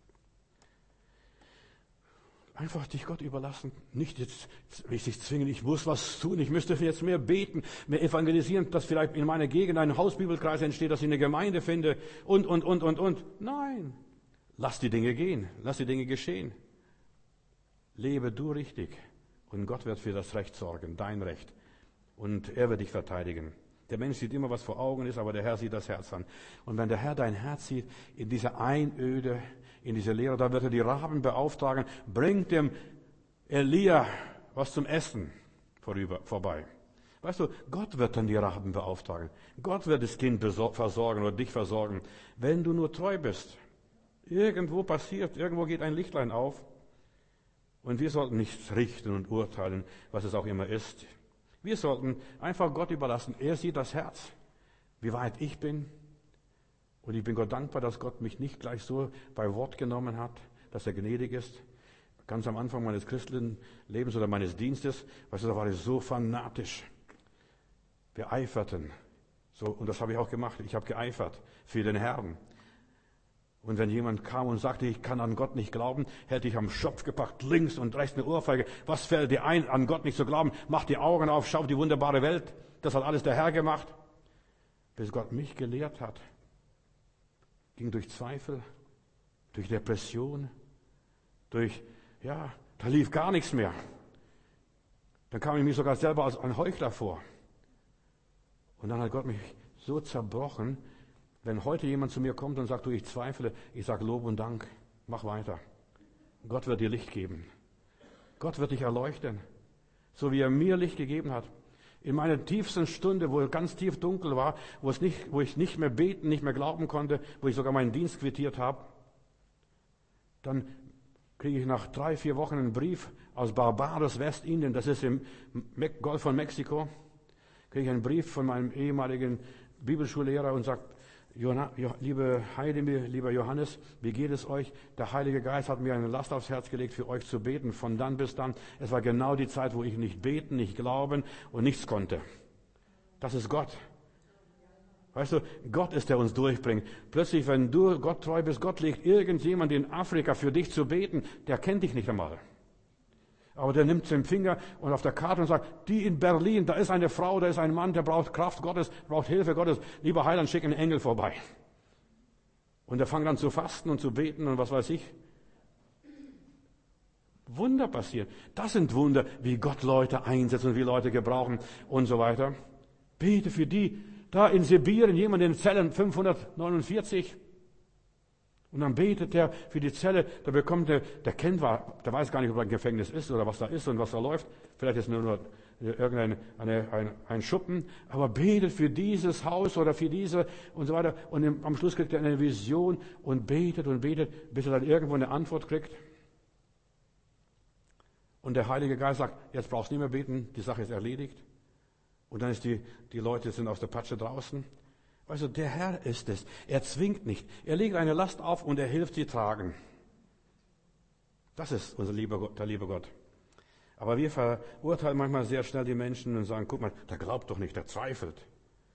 Einfach dich Gott überlassen, nicht jetzt sich zwingen, ich muss was tun, ich müsste jetzt mehr beten, mehr evangelisieren, dass vielleicht in meiner Gegend ein Hausbibelkreis entsteht, dass ich eine Gemeinde finde und, und, und, und, und. Nein, lass die Dinge gehen, lass die Dinge geschehen. Lebe du richtig und Gott wird für das Recht sorgen, dein Recht. Und er wird dich verteidigen. Der Mensch sieht immer, was vor Augen ist, aber der Herr sieht das Herz an. Und wenn der Herr dein Herz sieht, in dieser Einöde, in dieser Leere, da wird er die Raben beauftragen, bringt dem Elia was zum Essen vorüber, vorbei. Weißt du, Gott wird dann die Raben beauftragen. Gott wird das Kind versorgen oder dich versorgen, wenn du nur treu bist. Irgendwo passiert, irgendwo geht ein Lichtlein auf Und wir sollten nicht richten und urteilen, was es auch immer ist. Wir sollten einfach Gott überlassen. Er sieht das Herz, wie weit ich bin. Und ich bin Gott dankbar, dass Gott mich nicht gleich so bei Wort genommen hat, dass er gnädig ist. Ganz am Anfang meines christlichen Lebens oder meines Dienstes, weißt du, da war ich so fanatisch. Wir eiferten. So, und das habe ich auch gemacht. Ich habe geeifert für den Herrn. Und wenn jemand kam und sagte, ich kann an Gott nicht glauben, hätte ich am Schopf gepackt, links und rechts eine Ohrfeige. Was fällt dir ein, an Gott nicht zu glauben? Mach die Augen auf, schau die wunderbare Welt. Das hat alles der Herr gemacht. Bis Gott mich gelehrt hat. Ging durch Zweifel, durch Depression, durch, ja, da lief gar nichts mehr. Dann kam ich mir sogar selber als ein Heuchler vor. Und dann hat Gott mich so zerbrochen, wenn heute jemand zu mir kommt und sagt, du, ich zweifle, ich sage Lob und Dank, mach weiter. Gott wird dir Licht geben. Gott wird dich erleuchten, so wie er mir Licht gegeben hat. In meiner tiefsten Stunde, wo es ganz tief dunkel war, wo, es nicht, wo ich nicht mehr beten, nicht mehr glauben konnte, wo ich sogar meinen Dienst quittiert habe, dann kriege ich nach drei, vier Wochen einen Brief aus Barbados, Westindien, das ist im Golf von Mexiko, kriege ich einen Brief von meinem ehemaligen Bibelschullehrer und sagt, liebe Heidi, lieber Johannes, wie geht es euch? Der Heilige Geist hat mir eine Last aufs Herz gelegt, für euch zu beten, von dann bis dann. Es war genau die Zeit, wo ich nicht beten, nicht glauben und nichts konnte. Das ist Gott. Weißt du, Gott ist, der uns durchbringt. Plötzlich, wenn du Gott treu bist, Gott legt irgendjemand in Afrika für dich zu beten, der kennt dich nicht einmal. Aber der nimmt den Finger und auf der Karte und sagt, die in Berlin, da ist eine Frau, da ist ein Mann, der braucht Kraft Gottes, braucht Hilfe Gottes. Lieber Heiland, schick einen Engel vorbei. Und der fängt an zu fasten und zu beten und was weiß ich. Wunder passieren. Das sind Wunder, wie Gott Leute einsetzt und wie Leute gebrauchen und so weiter. Bete für die. Da in Sibirien, jemand in Zellen fünfhundertneunundvierzig. Und dann betet der für die Zelle, da bekommt der, der kennt, der weiß gar nicht, ob er ein Gefängnis ist oder was da ist und was da läuft. Vielleicht ist nur, nur irgendein eine, ein, ein Schuppen, aber betet für dieses Haus oder für diese und so weiter. Und am Schluss kriegt er eine Vision und betet und betet, bis er dann irgendwo eine Antwort kriegt. Und der Heilige Geist sagt, jetzt brauchst du nicht mehr beten, die Sache ist erledigt. Und dann ist die, die Leute sind aus der Patsche draußen. Weißt du, der Herr ist es. Er zwingt nicht. Er legt eine Last auf und er hilft sie tragen. Das ist unser lieber Gott, der liebe Gott. Aber wir verurteilen manchmal sehr schnell die Menschen und sagen, guck mal, der glaubt doch nicht, der zweifelt.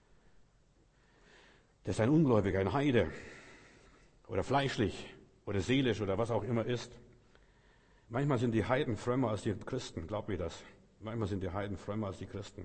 Der ist ein Ungläubiger, ein Heide. Oder fleischlich. Oder seelisch oder was auch immer ist. Manchmal sind die Heiden frömmer als die Christen, glaub mir das. Manchmal sind die Heiden frömmer als die Christen.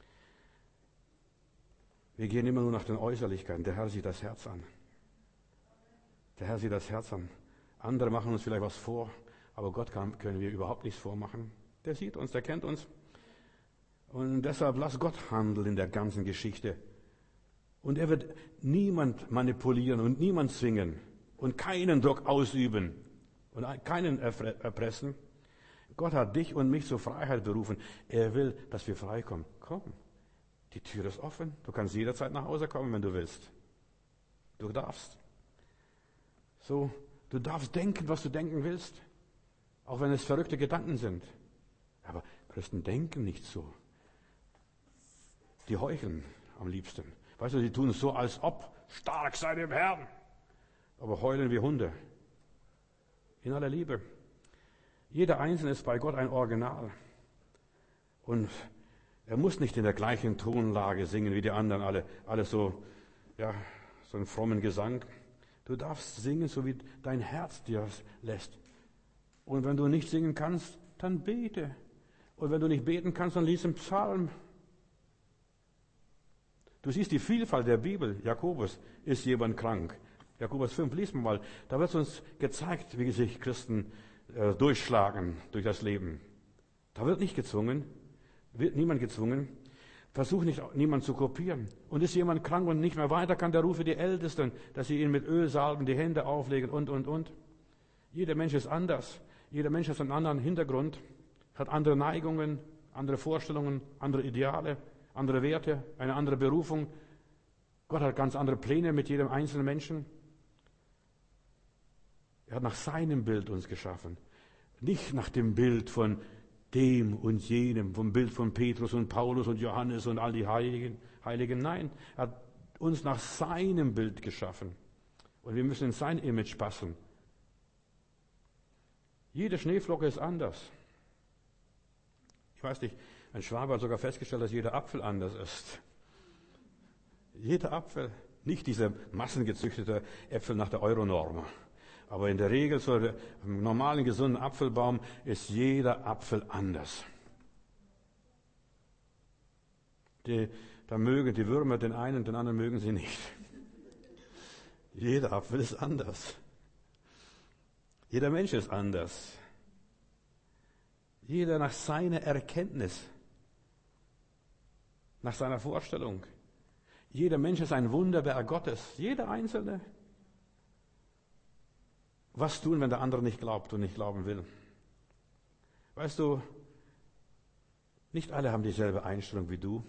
Wir gehen immer nur nach den Äußerlichkeiten. Der Herr sieht das Herz an. Der Herr sieht das Herz an. Andere machen uns vielleicht was vor, aber Gott kann, können wir überhaupt nichts vormachen. Der sieht uns, der kennt uns. Und deshalb lass Gott handeln in der ganzen Geschichte. Und er wird niemand manipulieren und niemand zwingen und keinen Druck ausüben und keinen erpressen. Gott hat dich und mich zur Freiheit berufen. Er will, dass wir frei kommen. Komm. Die Tür ist offen. Du kannst jederzeit nach Hause kommen, wenn du willst. Du darfst. So, du darfst denken, was du denken willst. Auch wenn es verrückte Gedanken sind. Aber Christen denken nicht so. Die heucheln am liebsten. Weißt du, die tun es so, als ob. Stark sei dem Herrn. Aber heulen wie Hunde. In aller Liebe. Jeder Einzelne ist bei Gott ein Original. Und er muss nicht in der gleichen Tonlage singen wie die anderen, alle, alle so, ja, so einen frommen Gesang. Du darfst singen, so wie dein Herz dir lässt. Und wenn du nicht singen kannst, dann bete. Und wenn du nicht beten kannst, dann lies einen Psalm. Du siehst die Vielfalt der Bibel. Jakobus, ist jemand krank? Jakobus fünf, lies mal. Da wird uns gezeigt, wie sich Christen äh, durchschlagen durch das Leben. Da wird nicht gezwungen. Wird niemand gezwungen. Versuch nicht, niemand zu kopieren. Und ist jemand krank und nicht mehr weiter kann, der rufe die Ältesten, dass sie ihn mit Öl salben, die Hände auflegen und, und, und. Jeder Mensch ist anders. Jeder Mensch hat einen anderen Hintergrund, hat andere Neigungen, andere Vorstellungen, andere Ideale, andere Werte, eine andere Berufung. Gott hat ganz andere Pläne mit jedem einzelnen Menschen. Er hat nach seinem Bild uns geschaffen. Nicht nach dem Bild von dem und jenem, vom Bild von Petrus und Paulus und Johannes und all die Heiligen. Heiligen. Nein, er hat uns nach seinem Bild geschaffen. Und wir müssen in sein Image passen. Jede Schneeflocke ist anders. Ich weiß nicht, ein Schwabe hat sogar festgestellt, dass jeder Apfel anders ist. Jeder Apfel, nicht dieser massengezüchtete Äpfel nach der Euronorm. Aber in der Regel, so einem normalen, gesunden Apfelbaum, ist jeder Apfel anders. Die, da mögen die Würmer den einen, den anderen mögen sie nicht. Jeder Apfel ist anders. Jeder Mensch ist anders. Jeder nach seiner Erkenntnis, nach seiner Vorstellung. Jeder Mensch ist ein Wunderwerk Gottes. Jeder Einzelne. Was tun, wenn der andere nicht glaubt und nicht glauben will? Weißt du, nicht alle haben dieselbe Einstellung wie du.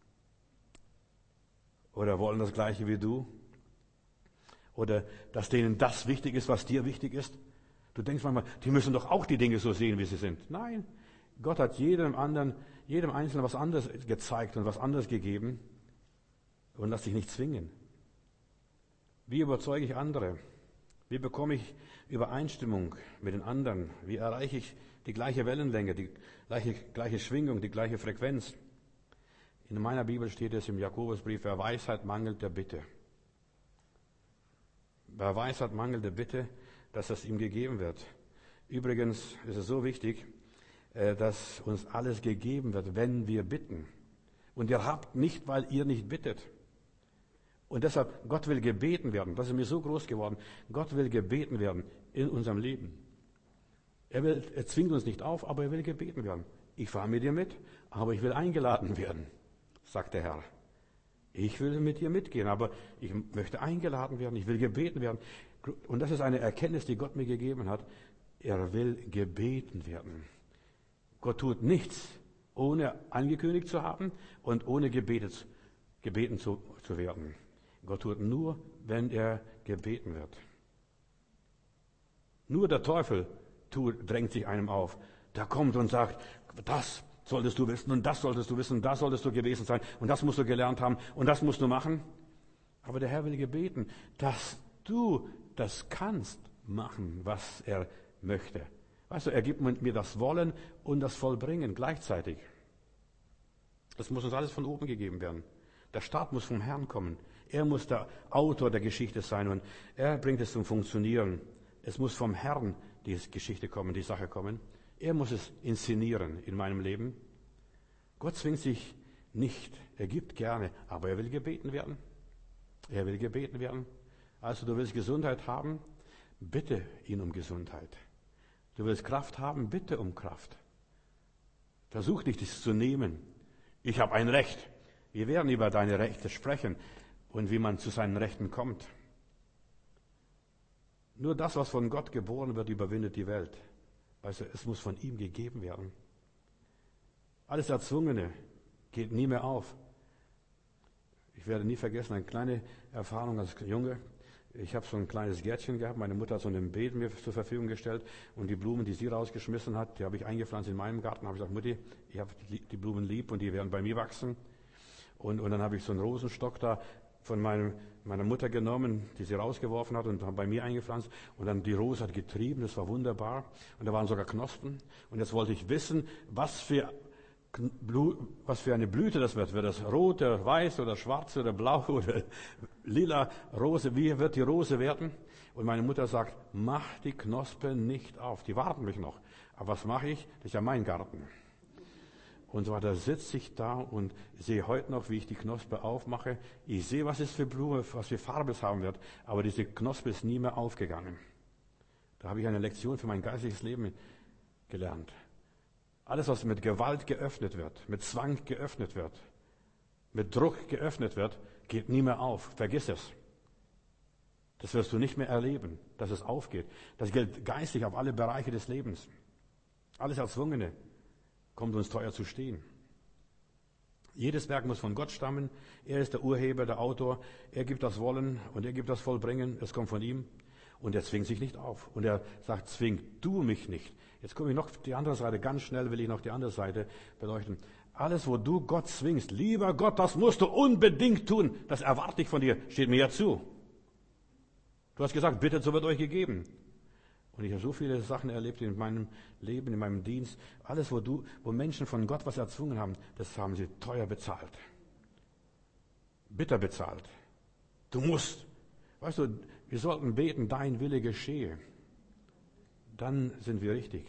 Oder wollen das Gleiche wie du. Oder dass denen das wichtig ist, was dir wichtig ist. Du denkst manchmal, die müssen doch auch die Dinge so sehen, wie sie sind. Nein, Gott hat jedem anderen, jedem Einzelnen was anderes gezeigt und was anderes gegeben. Und lass dich nicht zwingen. Wie überzeuge ich andere? Wie bekomme ich Übereinstimmung mit den anderen? Wie erreiche ich die gleiche Wellenlänge, die gleiche, gleiche Schwingung, die gleiche Frequenz? In meiner Bibel steht es im Jakobusbrief, wer Weisheit mangelt, der bitte. Wer Weisheit mangelt, der bitte, dass es ihm gegeben wird. Übrigens ist es so wichtig, dass uns alles gegeben wird, wenn wir bitten. Und ihr habt nicht, weil ihr nicht bittet. Und deshalb, Gott will gebeten werden. Das ist mir so groß geworden. Gott will gebeten werden in unserem Leben. Er, will, er zwingt uns nicht auf, aber er will gebeten werden. Ich fahre mit dir mit, aber ich will eingeladen werden, sagt der Herr. Ich will mit dir mitgehen, aber ich möchte eingeladen werden, ich will gebeten werden. Und das ist eine Erkenntnis, die Gott mir gegeben hat. Er will gebeten werden. Gott tut nichts, ohne angekündigt zu haben und ohne gebetet, gebeten zu, zu werden. Gott tut nur, wenn er gebeten wird. Nur der Teufel tut, drängt sich einem auf. Der kommt und sagt, das solltest du wissen und das solltest du wissen und das solltest du gewesen sein und das musst du gelernt haben und das musst du machen. Aber der Herr will gebeten, dass du das kannst machen, was er möchte. Weißt du, er gibt mir das Wollen und das Vollbringen gleichzeitig. Das muss uns alles von oben gegeben werden. Der Start muss vom Herrn kommen. Er muss der Autor der Geschichte sein und er bringt es zum Funktionieren. Es muss vom Herrn die Geschichte kommen, die Sache kommen. Er muss es inszenieren in meinem Leben. Gott zwingt sich nicht. Er gibt gerne, aber er will gebeten werden. Er will gebeten werden. Also du willst Gesundheit haben, bitte ihn um Gesundheit. Du willst Kraft haben, bitte um Kraft. Versuch nicht, das zu nehmen. Ich habe ein Recht. Wir werden über deine Rechte sprechen und wie man zu seinen Rechten kommt. Nur das, was von Gott geboren wird, überwindet die Welt. Also es muss von ihm gegeben werden. Alles Erzwungene geht nie mehr auf. Ich werde nie vergessen, eine kleine Erfahrung als Junge. Ich habe so ein kleines Gärtchen gehabt. Meine Mutter hat so ein Beet mir zur Verfügung gestellt. Und die Blumen, die sie rausgeschmissen hat, die habe ich eingepflanzt in meinem Garten. Da habe ich gesagt, Mutti, ich habe die Blumen lieb und die werden bei mir wachsen. Und, und dann habe ich so einen Rosenstock da von meinem, meiner Mutter genommen, die sie rausgeworfen hat und bei mir eingepflanzt. Und dann die Rose hat getrieben, das war wunderbar. Und da waren sogar Knospen. Und jetzt wollte ich wissen, was für, was für eine Blüte das wird. Wird das rot oder weiß oder schwarz oder blau oder lila Rose? Wie wird die Rose werden? Und meine Mutter sagt, mach die Knospen nicht auf. Die warten mich noch. Aber was mache ich? Das ist ja mein Garten. Und so weiter sitze ich da und sehe heute noch, wie ich die Knospe aufmache. Ich sehe, was es für Blume, was für Farbe es haben wird. Aber diese Knospe ist nie mehr aufgegangen. Da habe ich eine Lektion für mein geistiges Leben gelernt. Alles, was mit Gewalt geöffnet wird, mit Zwang geöffnet wird, mit Druck geöffnet wird, geht nie mehr auf. Vergiss es. Das wirst du nicht mehr erleben, dass es aufgeht. Das gilt geistig auf alle Bereiche des Lebens. Alles Erzwungene kommt uns teuer zu stehen. Jedes Werk muss von Gott stammen. Er ist der Urheber, der Autor. Er gibt das Wollen und er gibt das Vollbringen. Es kommt von ihm. Und er zwingt sich nicht auf. Und er sagt, zwing du mich nicht. Jetzt komme ich noch die andere Seite, ganz schnell will ich noch die andere Seite beleuchten. Alles, wo du Gott zwingst, lieber Gott, das musst du unbedingt tun, das erwarte ich von dir, steht mir ja zu. Du hast gesagt, bittet, so wird euch gegeben. Und ich habe so viele Sachen erlebt in meinem Leben, in meinem Dienst. Alles, wo du, wo Menschen von Gott was erzwungen haben, das haben sie teuer bezahlt. Bitter bezahlt. Du musst. Weißt du, wir sollten beten, dein Wille geschehe. Dann sind wir richtig.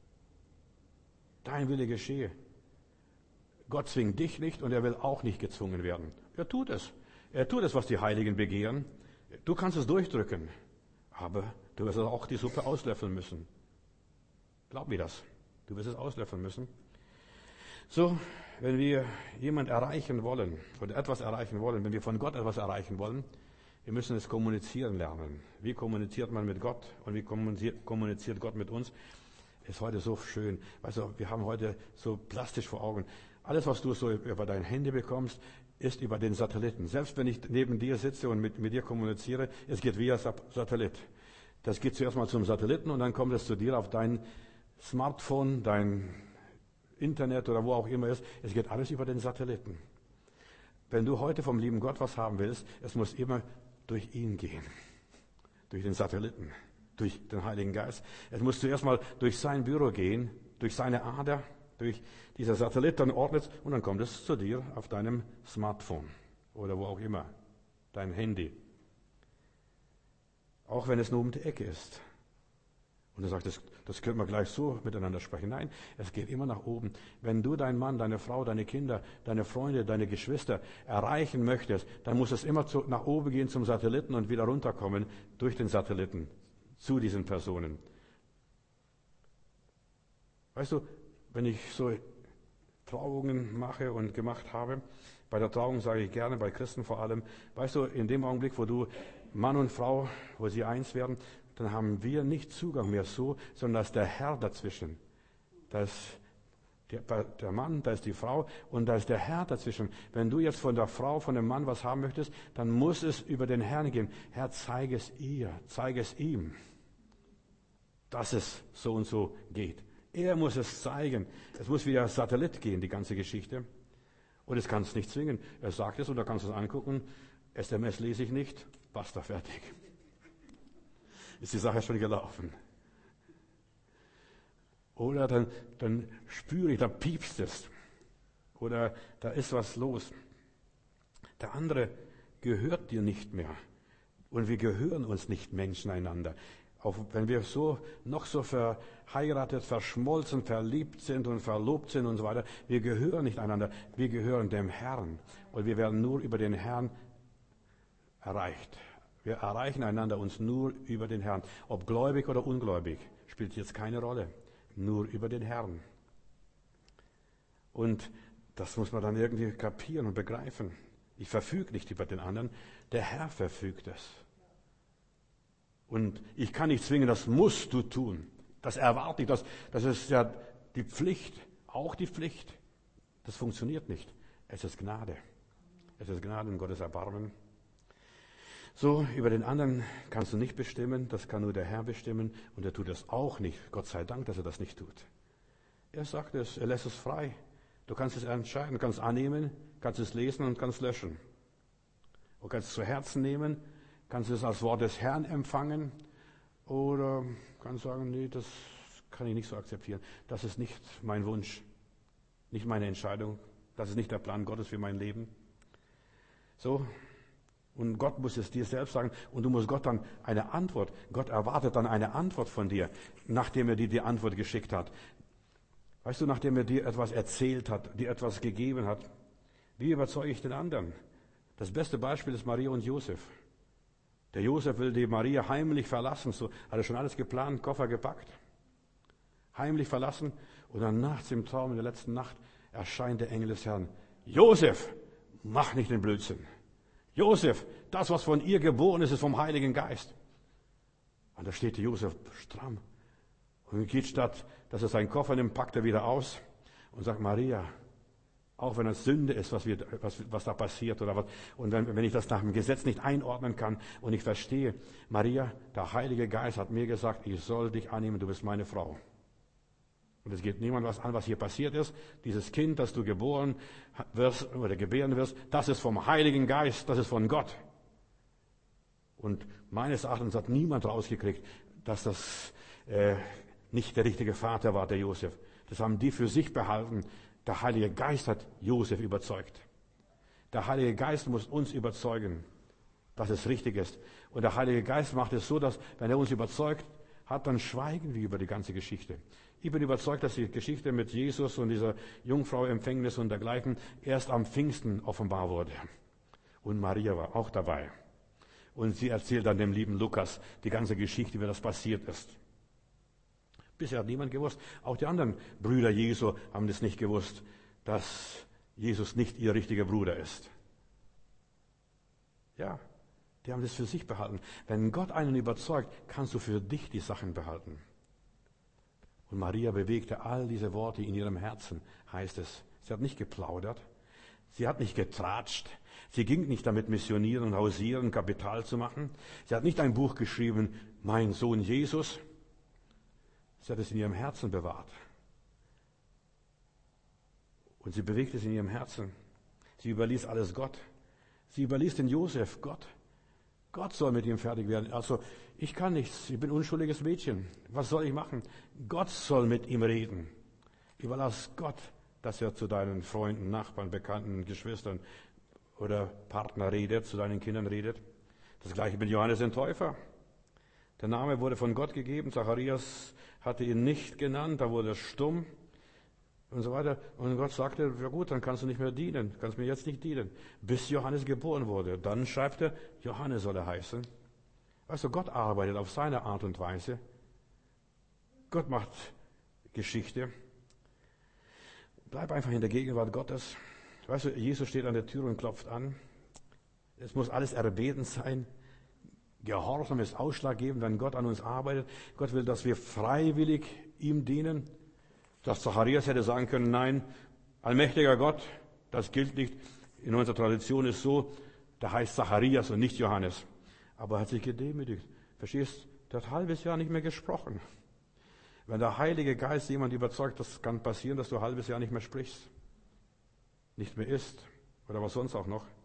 Dein Wille geschehe. Gott zwingt dich nicht und er will auch nicht gezwungen werden. Er tut es. Er tut es, was die Heiligen begehren. Du kannst es durchdrücken, aber du wirst auch die Suppe auslöffeln müssen. Glaub mir das. Du wirst es auslöffeln müssen. So, wenn wir jemand erreichen wollen oder etwas erreichen wollen, wenn wir von Gott etwas erreichen wollen, wir müssen es kommunizieren lernen. Wie kommuniziert man mit Gott und wie kommuniziert Gott mit uns? Ist heute so schön. Weißt du, wir haben heute so plastisch vor Augen. Alles, was du so über dein Handy bekommst, ist über den Satelliten. Selbst wenn ich neben dir sitze und mit, mit dir kommuniziere, es geht via Satellit. Das geht zuerst mal zum Satelliten und dann kommt es zu dir auf dein Smartphone, dein Internet oder wo auch immer es ist. Es geht alles über den Satelliten. Wenn du heute vom lieben Gott was haben willst, es muss immer durch ihn gehen. Durch den Satelliten, durch den Heiligen Geist. Es muss zuerst mal durch sein Büro gehen, durch seine Ader, durch dieser Satellit, dann ordnet und dann kommt es zu dir auf deinem Smartphone oder wo auch immer, dein Handy. Auch wenn es nur um die Ecke ist. Und er sagt, das, das können wir gleich so miteinander sprechen. Nein, es geht immer nach oben. Wenn du deinen Mann, deine Frau, deine Kinder, deine Freunde, deine Geschwister erreichen möchtest, dann muss es immer zu, nach oben gehen zum Satelliten und wieder runterkommen durch den Satelliten zu diesen Personen. Weißt du, wenn ich so Trauungen mache und gemacht habe, bei der Trauung sage ich gerne, bei Christen vor allem, weißt du, in dem Augenblick, wo du Mann und Frau, wo sie eins werden, dann haben wir nicht Zugang mehr so, sondern da ist der Herr dazwischen. Da ist der, der Mann, da ist die Frau und da ist der Herr dazwischen. Wenn du jetzt von der Frau, von dem Mann was haben möchtest, dann muss es über den Herrn gehen. Herr, zeige es ihr, zeige es ihm, dass es so und so geht. Er muss es zeigen. Es muss via Satellit gehen, die ganze Geschichte. Und es kann es nicht zwingen. Er sagt es und da kannst du es angucken. S M S lese ich nicht. Basta, fertig. Ist die Sache schon gelaufen. Oder dann, dann spüre ich, da piepst es. Oder da ist was los. Der andere gehört dir nicht mehr. Und wir gehören uns nicht Menschen einander. Auch wenn wir so, noch so verheiratet, verschmolzen, verliebt sind und verlobt sind und so weiter, wir gehören nicht einander. Wir gehören dem Herrn. Und wir werden nur über den Herrn erreicht. Wir erreichen einander uns nur über den Herrn. Ob gläubig oder ungläubig, spielt jetzt keine Rolle. Nur über den Herrn. Und das muss man dann irgendwie kapieren und begreifen. Ich verfüge nicht über den anderen, der Herr verfügt es. Und ich kann nicht zwingen, das musst du tun. Das erwarte ich, das, das ist ja die Pflicht, auch die Pflicht. Das funktioniert nicht. Es ist Gnade. Es ist Gnade und Gottes Erbarmen. So, über den anderen kannst du nicht bestimmen, das kann nur der Herr bestimmen und er tut es auch nicht. Gott sei Dank, dass er das nicht tut. Er sagt es, er lässt es frei. Du kannst es entscheiden, kannst annehmen, kannst es lesen und kannst löschen. Du kannst es zu Herzen nehmen, kannst es als Wort des Herrn empfangen oder kannst sagen, nee, das kann ich nicht so akzeptieren. Das ist nicht mein Wunsch, nicht meine Entscheidung. Das ist nicht der Plan Gottes für mein Leben. So. Und Gott muss es dir selbst sagen und du musst Gott dann eine Antwort, Gott erwartet dann eine Antwort von dir, nachdem er dir die Antwort geschickt hat. Weißt du, nachdem er dir etwas erzählt hat, dir etwas gegeben hat, wie überzeuge ich den anderen? Das beste Beispiel ist Maria und Josef. Der Josef will die Maria heimlich verlassen, so hat er schon alles geplant, Koffer gepackt, heimlich verlassen und dann nachts im Traum in der letzten Nacht erscheint der Engel des Herrn. Josef, mach nicht den Blödsinn. Josef, das, was von ihr geboren ist, ist vom Heiligen Geist. Und da steht Josef stramm. Und geht statt, dass er seinen Koffer nimmt, packt er wieder aus und sagt, Maria, Auch wenn es Sünde ist, was, wir, was, was da passiert oder was. Und wenn, wenn ich das nach dem Gesetz nicht einordnen kann und ich verstehe, Maria, der Heilige Geist hat mir gesagt, ich soll dich annehmen, du bist meine Frau. Und es geht niemand was an, was hier passiert ist. Dieses Kind, das du geboren wirst oder gebären wirst, das ist vom Heiligen Geist, das ist von Gott. Und meines Erachtens hat niemand rausgekriegt, dass das äh, nicht der richtige Vater war, der Josef. Das haben die für sich behalten. Der Heilige Geist hat Josef überzeugt. Der Heilige Geist muss uns überzeugen, dass es richtig ist. Und der Heilige Geist macht es so, dass, wenn er uns überzeugt hat, dann schweigen wir über die ganze Geschichte. Ich bin überzeugt, dass die Geschichte mit Jesus und dieser Jungfrau Empfängnis und dergleichen erst am Pfingsten offenbar wurde. Und Maria war auch dabei. Und sie erzählt dann dem lieben Lukas die ganze Geschichte, wie das passiert ist. Bisher hat niemand gewusst. Auch die anderen Brüder Jesu haben das nicht gewusst, dass Jesus nicht ihr richtiger Bruder ist. Ja, die haben das für sich behalten. Wenn Gott einen überzeugt, kannst du für dich die Sachen behalten. Und Maria bewegte all diese Worte in ihrem Herzen, heißt es. Sie hat nicht geplaudert. Sie hat nicht getratscht. Sie ging nicht damit missionieren und hausieren, Kapital zu machen. Sie hat nicht ein Buch geschrieben, mein Sohn Jesus. Sie hat es in ihrem Herzen bewahrt. Und sie bewegte es in ihrem Herzen. Sie überließ alles Gott. Sie überließ den Josef Gott. Gott soll mit ihm fertig werden. Also ich kann nichts. Ich bin ein unschuldiges Mädchen. Was soll ich machen? Gott soll mit ihm reden. Überlass Gott, dass er zu deinen Freunden, Nachbarn, Bekannten, Geschwistern oder Partner redet, zu deinen Kindern redet. Das gleiche mit Johannes dem Täufer. Der Name wurde von Gott gegeben. Zacharias hatte ihn nicht genannt. Da wurde er stumm und so weiter. Und Gott sagte, ja gut, dann kannst du nicht mehr dienen. Kannst mir jetzt nicht dienen. Bis Johannes geboren wurde. Dann schreibt er, Johannes soll er heißen. Also Gott arbeitet auf seine Art und Weise. Gott macht Geschichte. Bleib einfach in der Gegenwart Gottes. Weißt du, Jesus steht an der Tür und klopft an. Es muss alles erbeten sein. Gehorsam ist ausschlaggebend, wenn Gott an uns arbeitet. Gott will, dass wir freiwillig ihm dienen. Dass Zacharias hätte sagen können, nein, allmächtiger Gott, das gilt nicht. In unserer Tradition ist so, der heißt Zacharias und nicht Johannes. Aber er hat sich gedemütigt. Verstehst? Der hat ein halbes Jahr nicht mehr gesprochen. Wenn der Heilige Geist jemand überzeugt, das kann passieren, dass du ein halbes Jahr nicht mehr sprichst. Nicht mehr isst. Oder was sonst auch noch.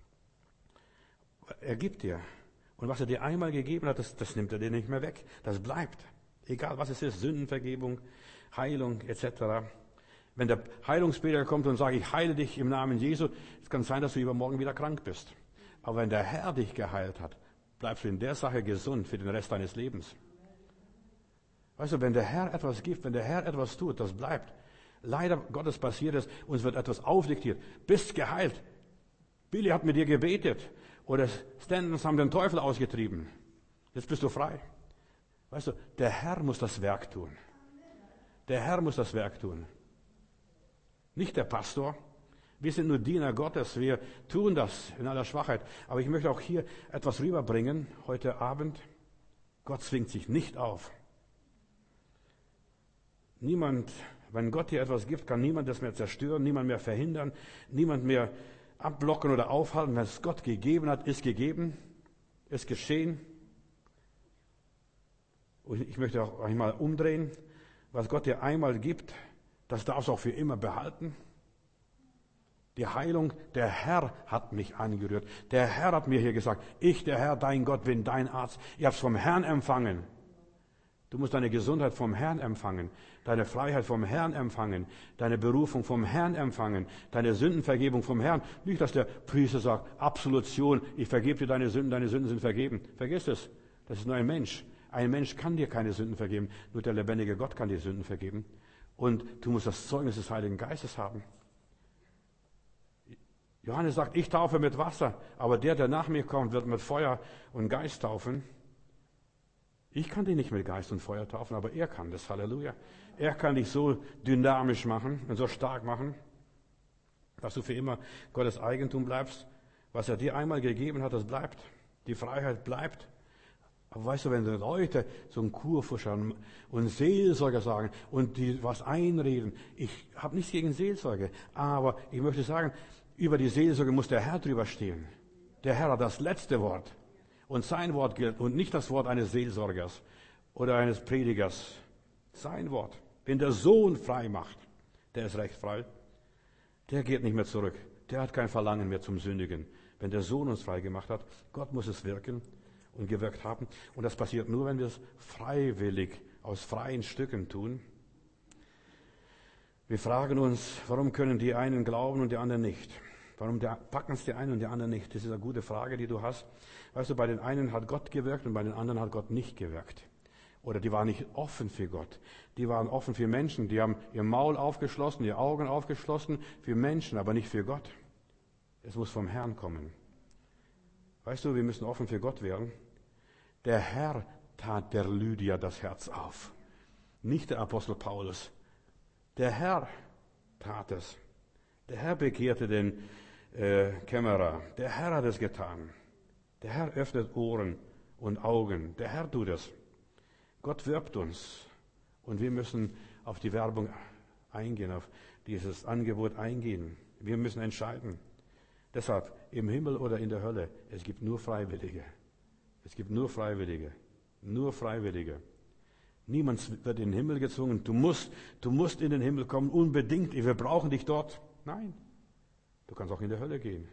Er gibt dir. Und was er dir einmal gegeben hat, das, das nimmt er dir nicht mehr weg. Das bleibt. Egal was es ist. Sündenvergebung, Heilung et cetera. Wenn der Heilungsbeter kommt und sagt, ich heile dich im Namen Jesu, es kann sein, dass du übermorgen wieder krank bist. Aber wenn der Herr dich geheilt hat, bleibst du in der Sache gesund für den Rest deines Lebens. Weißt du, wenn der Herr etwas gibt, wenn der Herr etwas tut, das bleibt. Leider Gottes passiert es, uns wird etwas aufdiktiert. Bist geheilt. Billy hat mit dir gebetet. Oder Stantons haben den Teufel ausgetrieben. Jetzt bist du frei. Weißt du, der Herr muss das Werk tun. Der Herr muss das Werk tun. Nicht der Pastor. Wir sind nur Diener Gottes. Wir tun das in aller Schwachheit. Aber ich möchte auch hier etwas rüberbringen heute Abend. Gott zwingt sich nicht auf. Niemand, wenn Gott dir etwas gibt, kann niemand das mehr zerstören, niemand mehr verhindern, niemand mehr abblocken oder aufhalten. Wenn es Gott gegeben hat, ist gegeben, ist geschehen. Und ich möchte auch einmal umdrehen. Was Gott dir einmal gibt, das darfst du auch für immer behalten. Die Heilung, der Herr hat mich angerührt. Der Herr hat mir hier gesagt, ich, der Herr, dein Gott, bin dein Arzt. Ich habe es vom Herrn empfangen. Du musst deine Gesundheit vom Herrn empfangen, deine Freiheit vom Herrn empfangen, deine Berufung vom Herrn empfangen, deine Sündenvergebung vom Herrn. Nicht, dass der Priester sagt, Absolution, ich vergebe dir deine Sünden, deine Sünden sind vergeben. Vergiss es, das ist nur ein Mensch. Ein Mensch kann dir keine Sünden vergeben, nur der lebendige Gott kann dir Sünden vergeben. Und du musst das Zeugnis des Heiligen Geistes haben. Johannes sagt, ich taufe mit Wasser, aber der, der nach mir kommt, wird mit Feuer und Geist taufen. Ich kann dich nicht mit Geist und Feuer taufen, aber er kann das. Halleluja. Er kann dich so dynamisch machen und so stark machen, dass du für immer Gottes Eigentum bleibst. Was er dir einmal gegeben hat, das bleibt. Die Freiheit bleibt. Aber weißt du, wenn die Leute zum Kurfürster und Seelsorger sagen und die was einreden, ich habe nichts gegen Seelsorge, aber ich möchte sagen, über die Seelsorge muss der Herr drüber stehen. Der Herr hat das letzte Wort und sein Wort gilt und nicht das Wort eines Seelsorgers oder eines Predigers. Sein Wort. Wenn der Sohn frei macht, der ist recht frei, der geht nicht mehr zurück. Der hat kein Verlangen mehr zum Sündigen. Wenn der Sohn uns frei gemacht hat, Gott muss es wirken und gewirkt haben. Und das passiert nur, wenn wir es freiwillig aus freien Stücken tun. Wir fragen uns, warum können die einen glauben und die anderen nicht? Warum packen es die einen und die anderen nicht? Das ist eine gute Frage, die du hast. Weißt du, bei den einen hat Gott gewirkt und bei den anderen hat Gott nicht gewirkt. Oder die waren nicht offen für Gott. Die waren offen für Menschen. Die haben ihr Maul aufgeschlossen, ihre Augen aufgeschlossen für Menschen, aber nicht für Gott. Es muss vom Herrn kommen. Weißt du, wir müssen offen für Gott werden. Der Herr tat der Lydia das Herz auf. Nicht der Apostel Paulus. Der Herr tat es. Der Herr bekehrte den äh, Kämmerer. Der Herr hat es getan. Der Herr öffnet Ohren und Augen. Der Herr tut es. Gott wirbt uns. Und wir müssen auf die Werbung eingehen, auf dieses Angebot eingehen. Wir müssen entscheiden. Deshalb, im Himmel oder in der Hölle, es gibt nur Freiwillige. Es gibt nur Freiwillige. Nur Freiwillige. Niemand wird in den Himmel gezwungen. Du musst, du musst in den Himmel kommen, unbedingt. Wir brauchen dich dort. Nein. Du kannst auch in die Hölle gehen.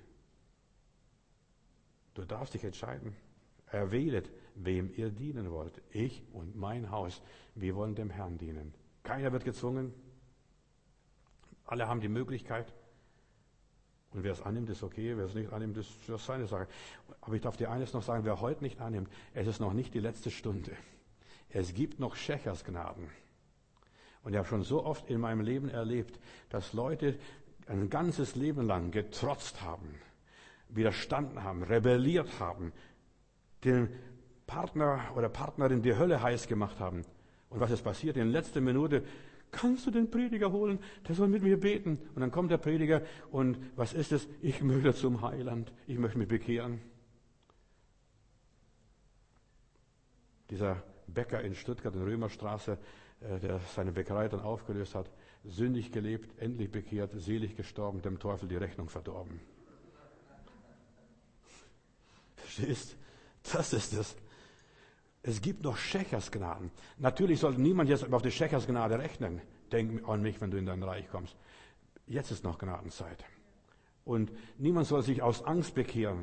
Du darfst dich entscheiden. Erwählet, wem ihr dienen wollt. Ich und mein Haus. Wir wollen dem Herrn dienen. Keiner wird gezwungen. Alle haben die Möglichkeit. Und wer es annimmt, ist okay. Wer es nicht annimmt, ist das seine Sache. Aber ich darf dir eines noch sagen, wer heute nicht annimmt, es ist noch nicht die letzte Stunde. Es gibt noch Schächersgnaden. Und ich habe schon so oft in meinem Leben erlebt, dass Leute ein ganzes Leben lang getrotzt haben, widerstanden haben, rebelliert haben, den Partner oder Partnerin die Hölle heiß gemacht haben. Und was ist passiert? In letzter Minute, kannst du den Prediger holen? Der soll mit mir beten. Und dann kommt der Prediger und was ist es? Ich möchte zum Heiland. Ich möchte mich bekehren. Dieser Bäcker in Stuttgart, in Römerstraße, der seine Bäckerei dann aufgelöst hat, sündig gelebt, endlich bekehrt, selig gestorben, dem Teufel die Rechnung verdorben. Verstehst? Das ist es. Es gibt noch Schächersgnaden. Natürlich sollte niemand jetzt auf die Schächersgnade rechnen. Denk an mich, wenn du in dein Reich kommst. Jetzt ist noch Gnadenzeit. Und niemand soll sich aus Angst bekehren.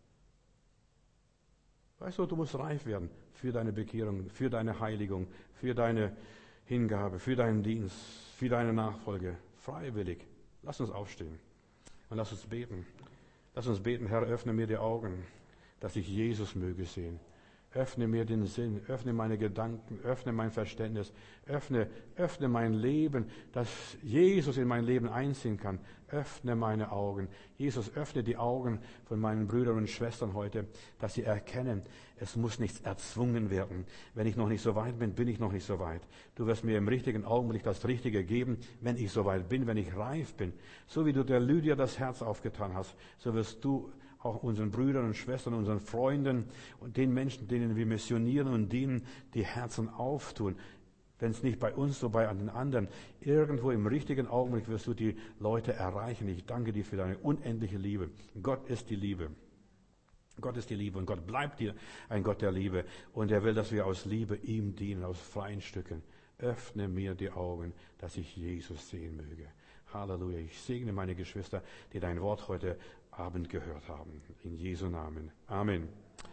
Weißt du, du musst reif werden für deine Bekehrung, für deine Heiligung, für deine Hingabe, für deinen Dienst, für deine Nachfolge. Freiwillig. Lass uns aufstehen und lass uns beten. Lass uns beten, Herr, öffne mir die Augen, dass ich Jesus möge sehen. Öffne mir den Sinn, öffne meine Gedanken, öffne mein Verständnis, öffne, öffne mein Leben, dass Jesus in mein Leben einziehen kann. Öffne meine Augen. Jesus, öffne die Augen von meinen Brüdern und Schwestern heute, dass sie erkennen, es muss nichts erzwungen werden. Wenn ich noch nicht so weit bin, bin ich noch nicht so weit. Du wirst mir im richtigen Augenblick das Richtige geben, wenn ich so weit bin, wenn ich reif bin. So wie du der Lydia das Herz aufgetan hast, so wirst du auch unseren Brüdern und Schwestern, unseren Freunden und den Menschen, denen wir missionieren und dienen, die Herzen auftun. Wenn es nicht bei uns, so bei den anderen. Irgendwo im richtigen Augenblick wirst du die Leute erreichen. Ich danke dir für deine unendliche Liebe. Gott ist die Liebe. Gott ist die Liebe und Gott bleibt dir ein Gott der Liebe. Und er will, dass wir aus Liebe ihm dienen, aus freien Stücken. Öffne mir die Augen, dass ich Jesus sehen möge. Halleluja. Ich segne meine Geschwister, die dein Wort heute Abend gehört haben. In Jesu Namen. Amen.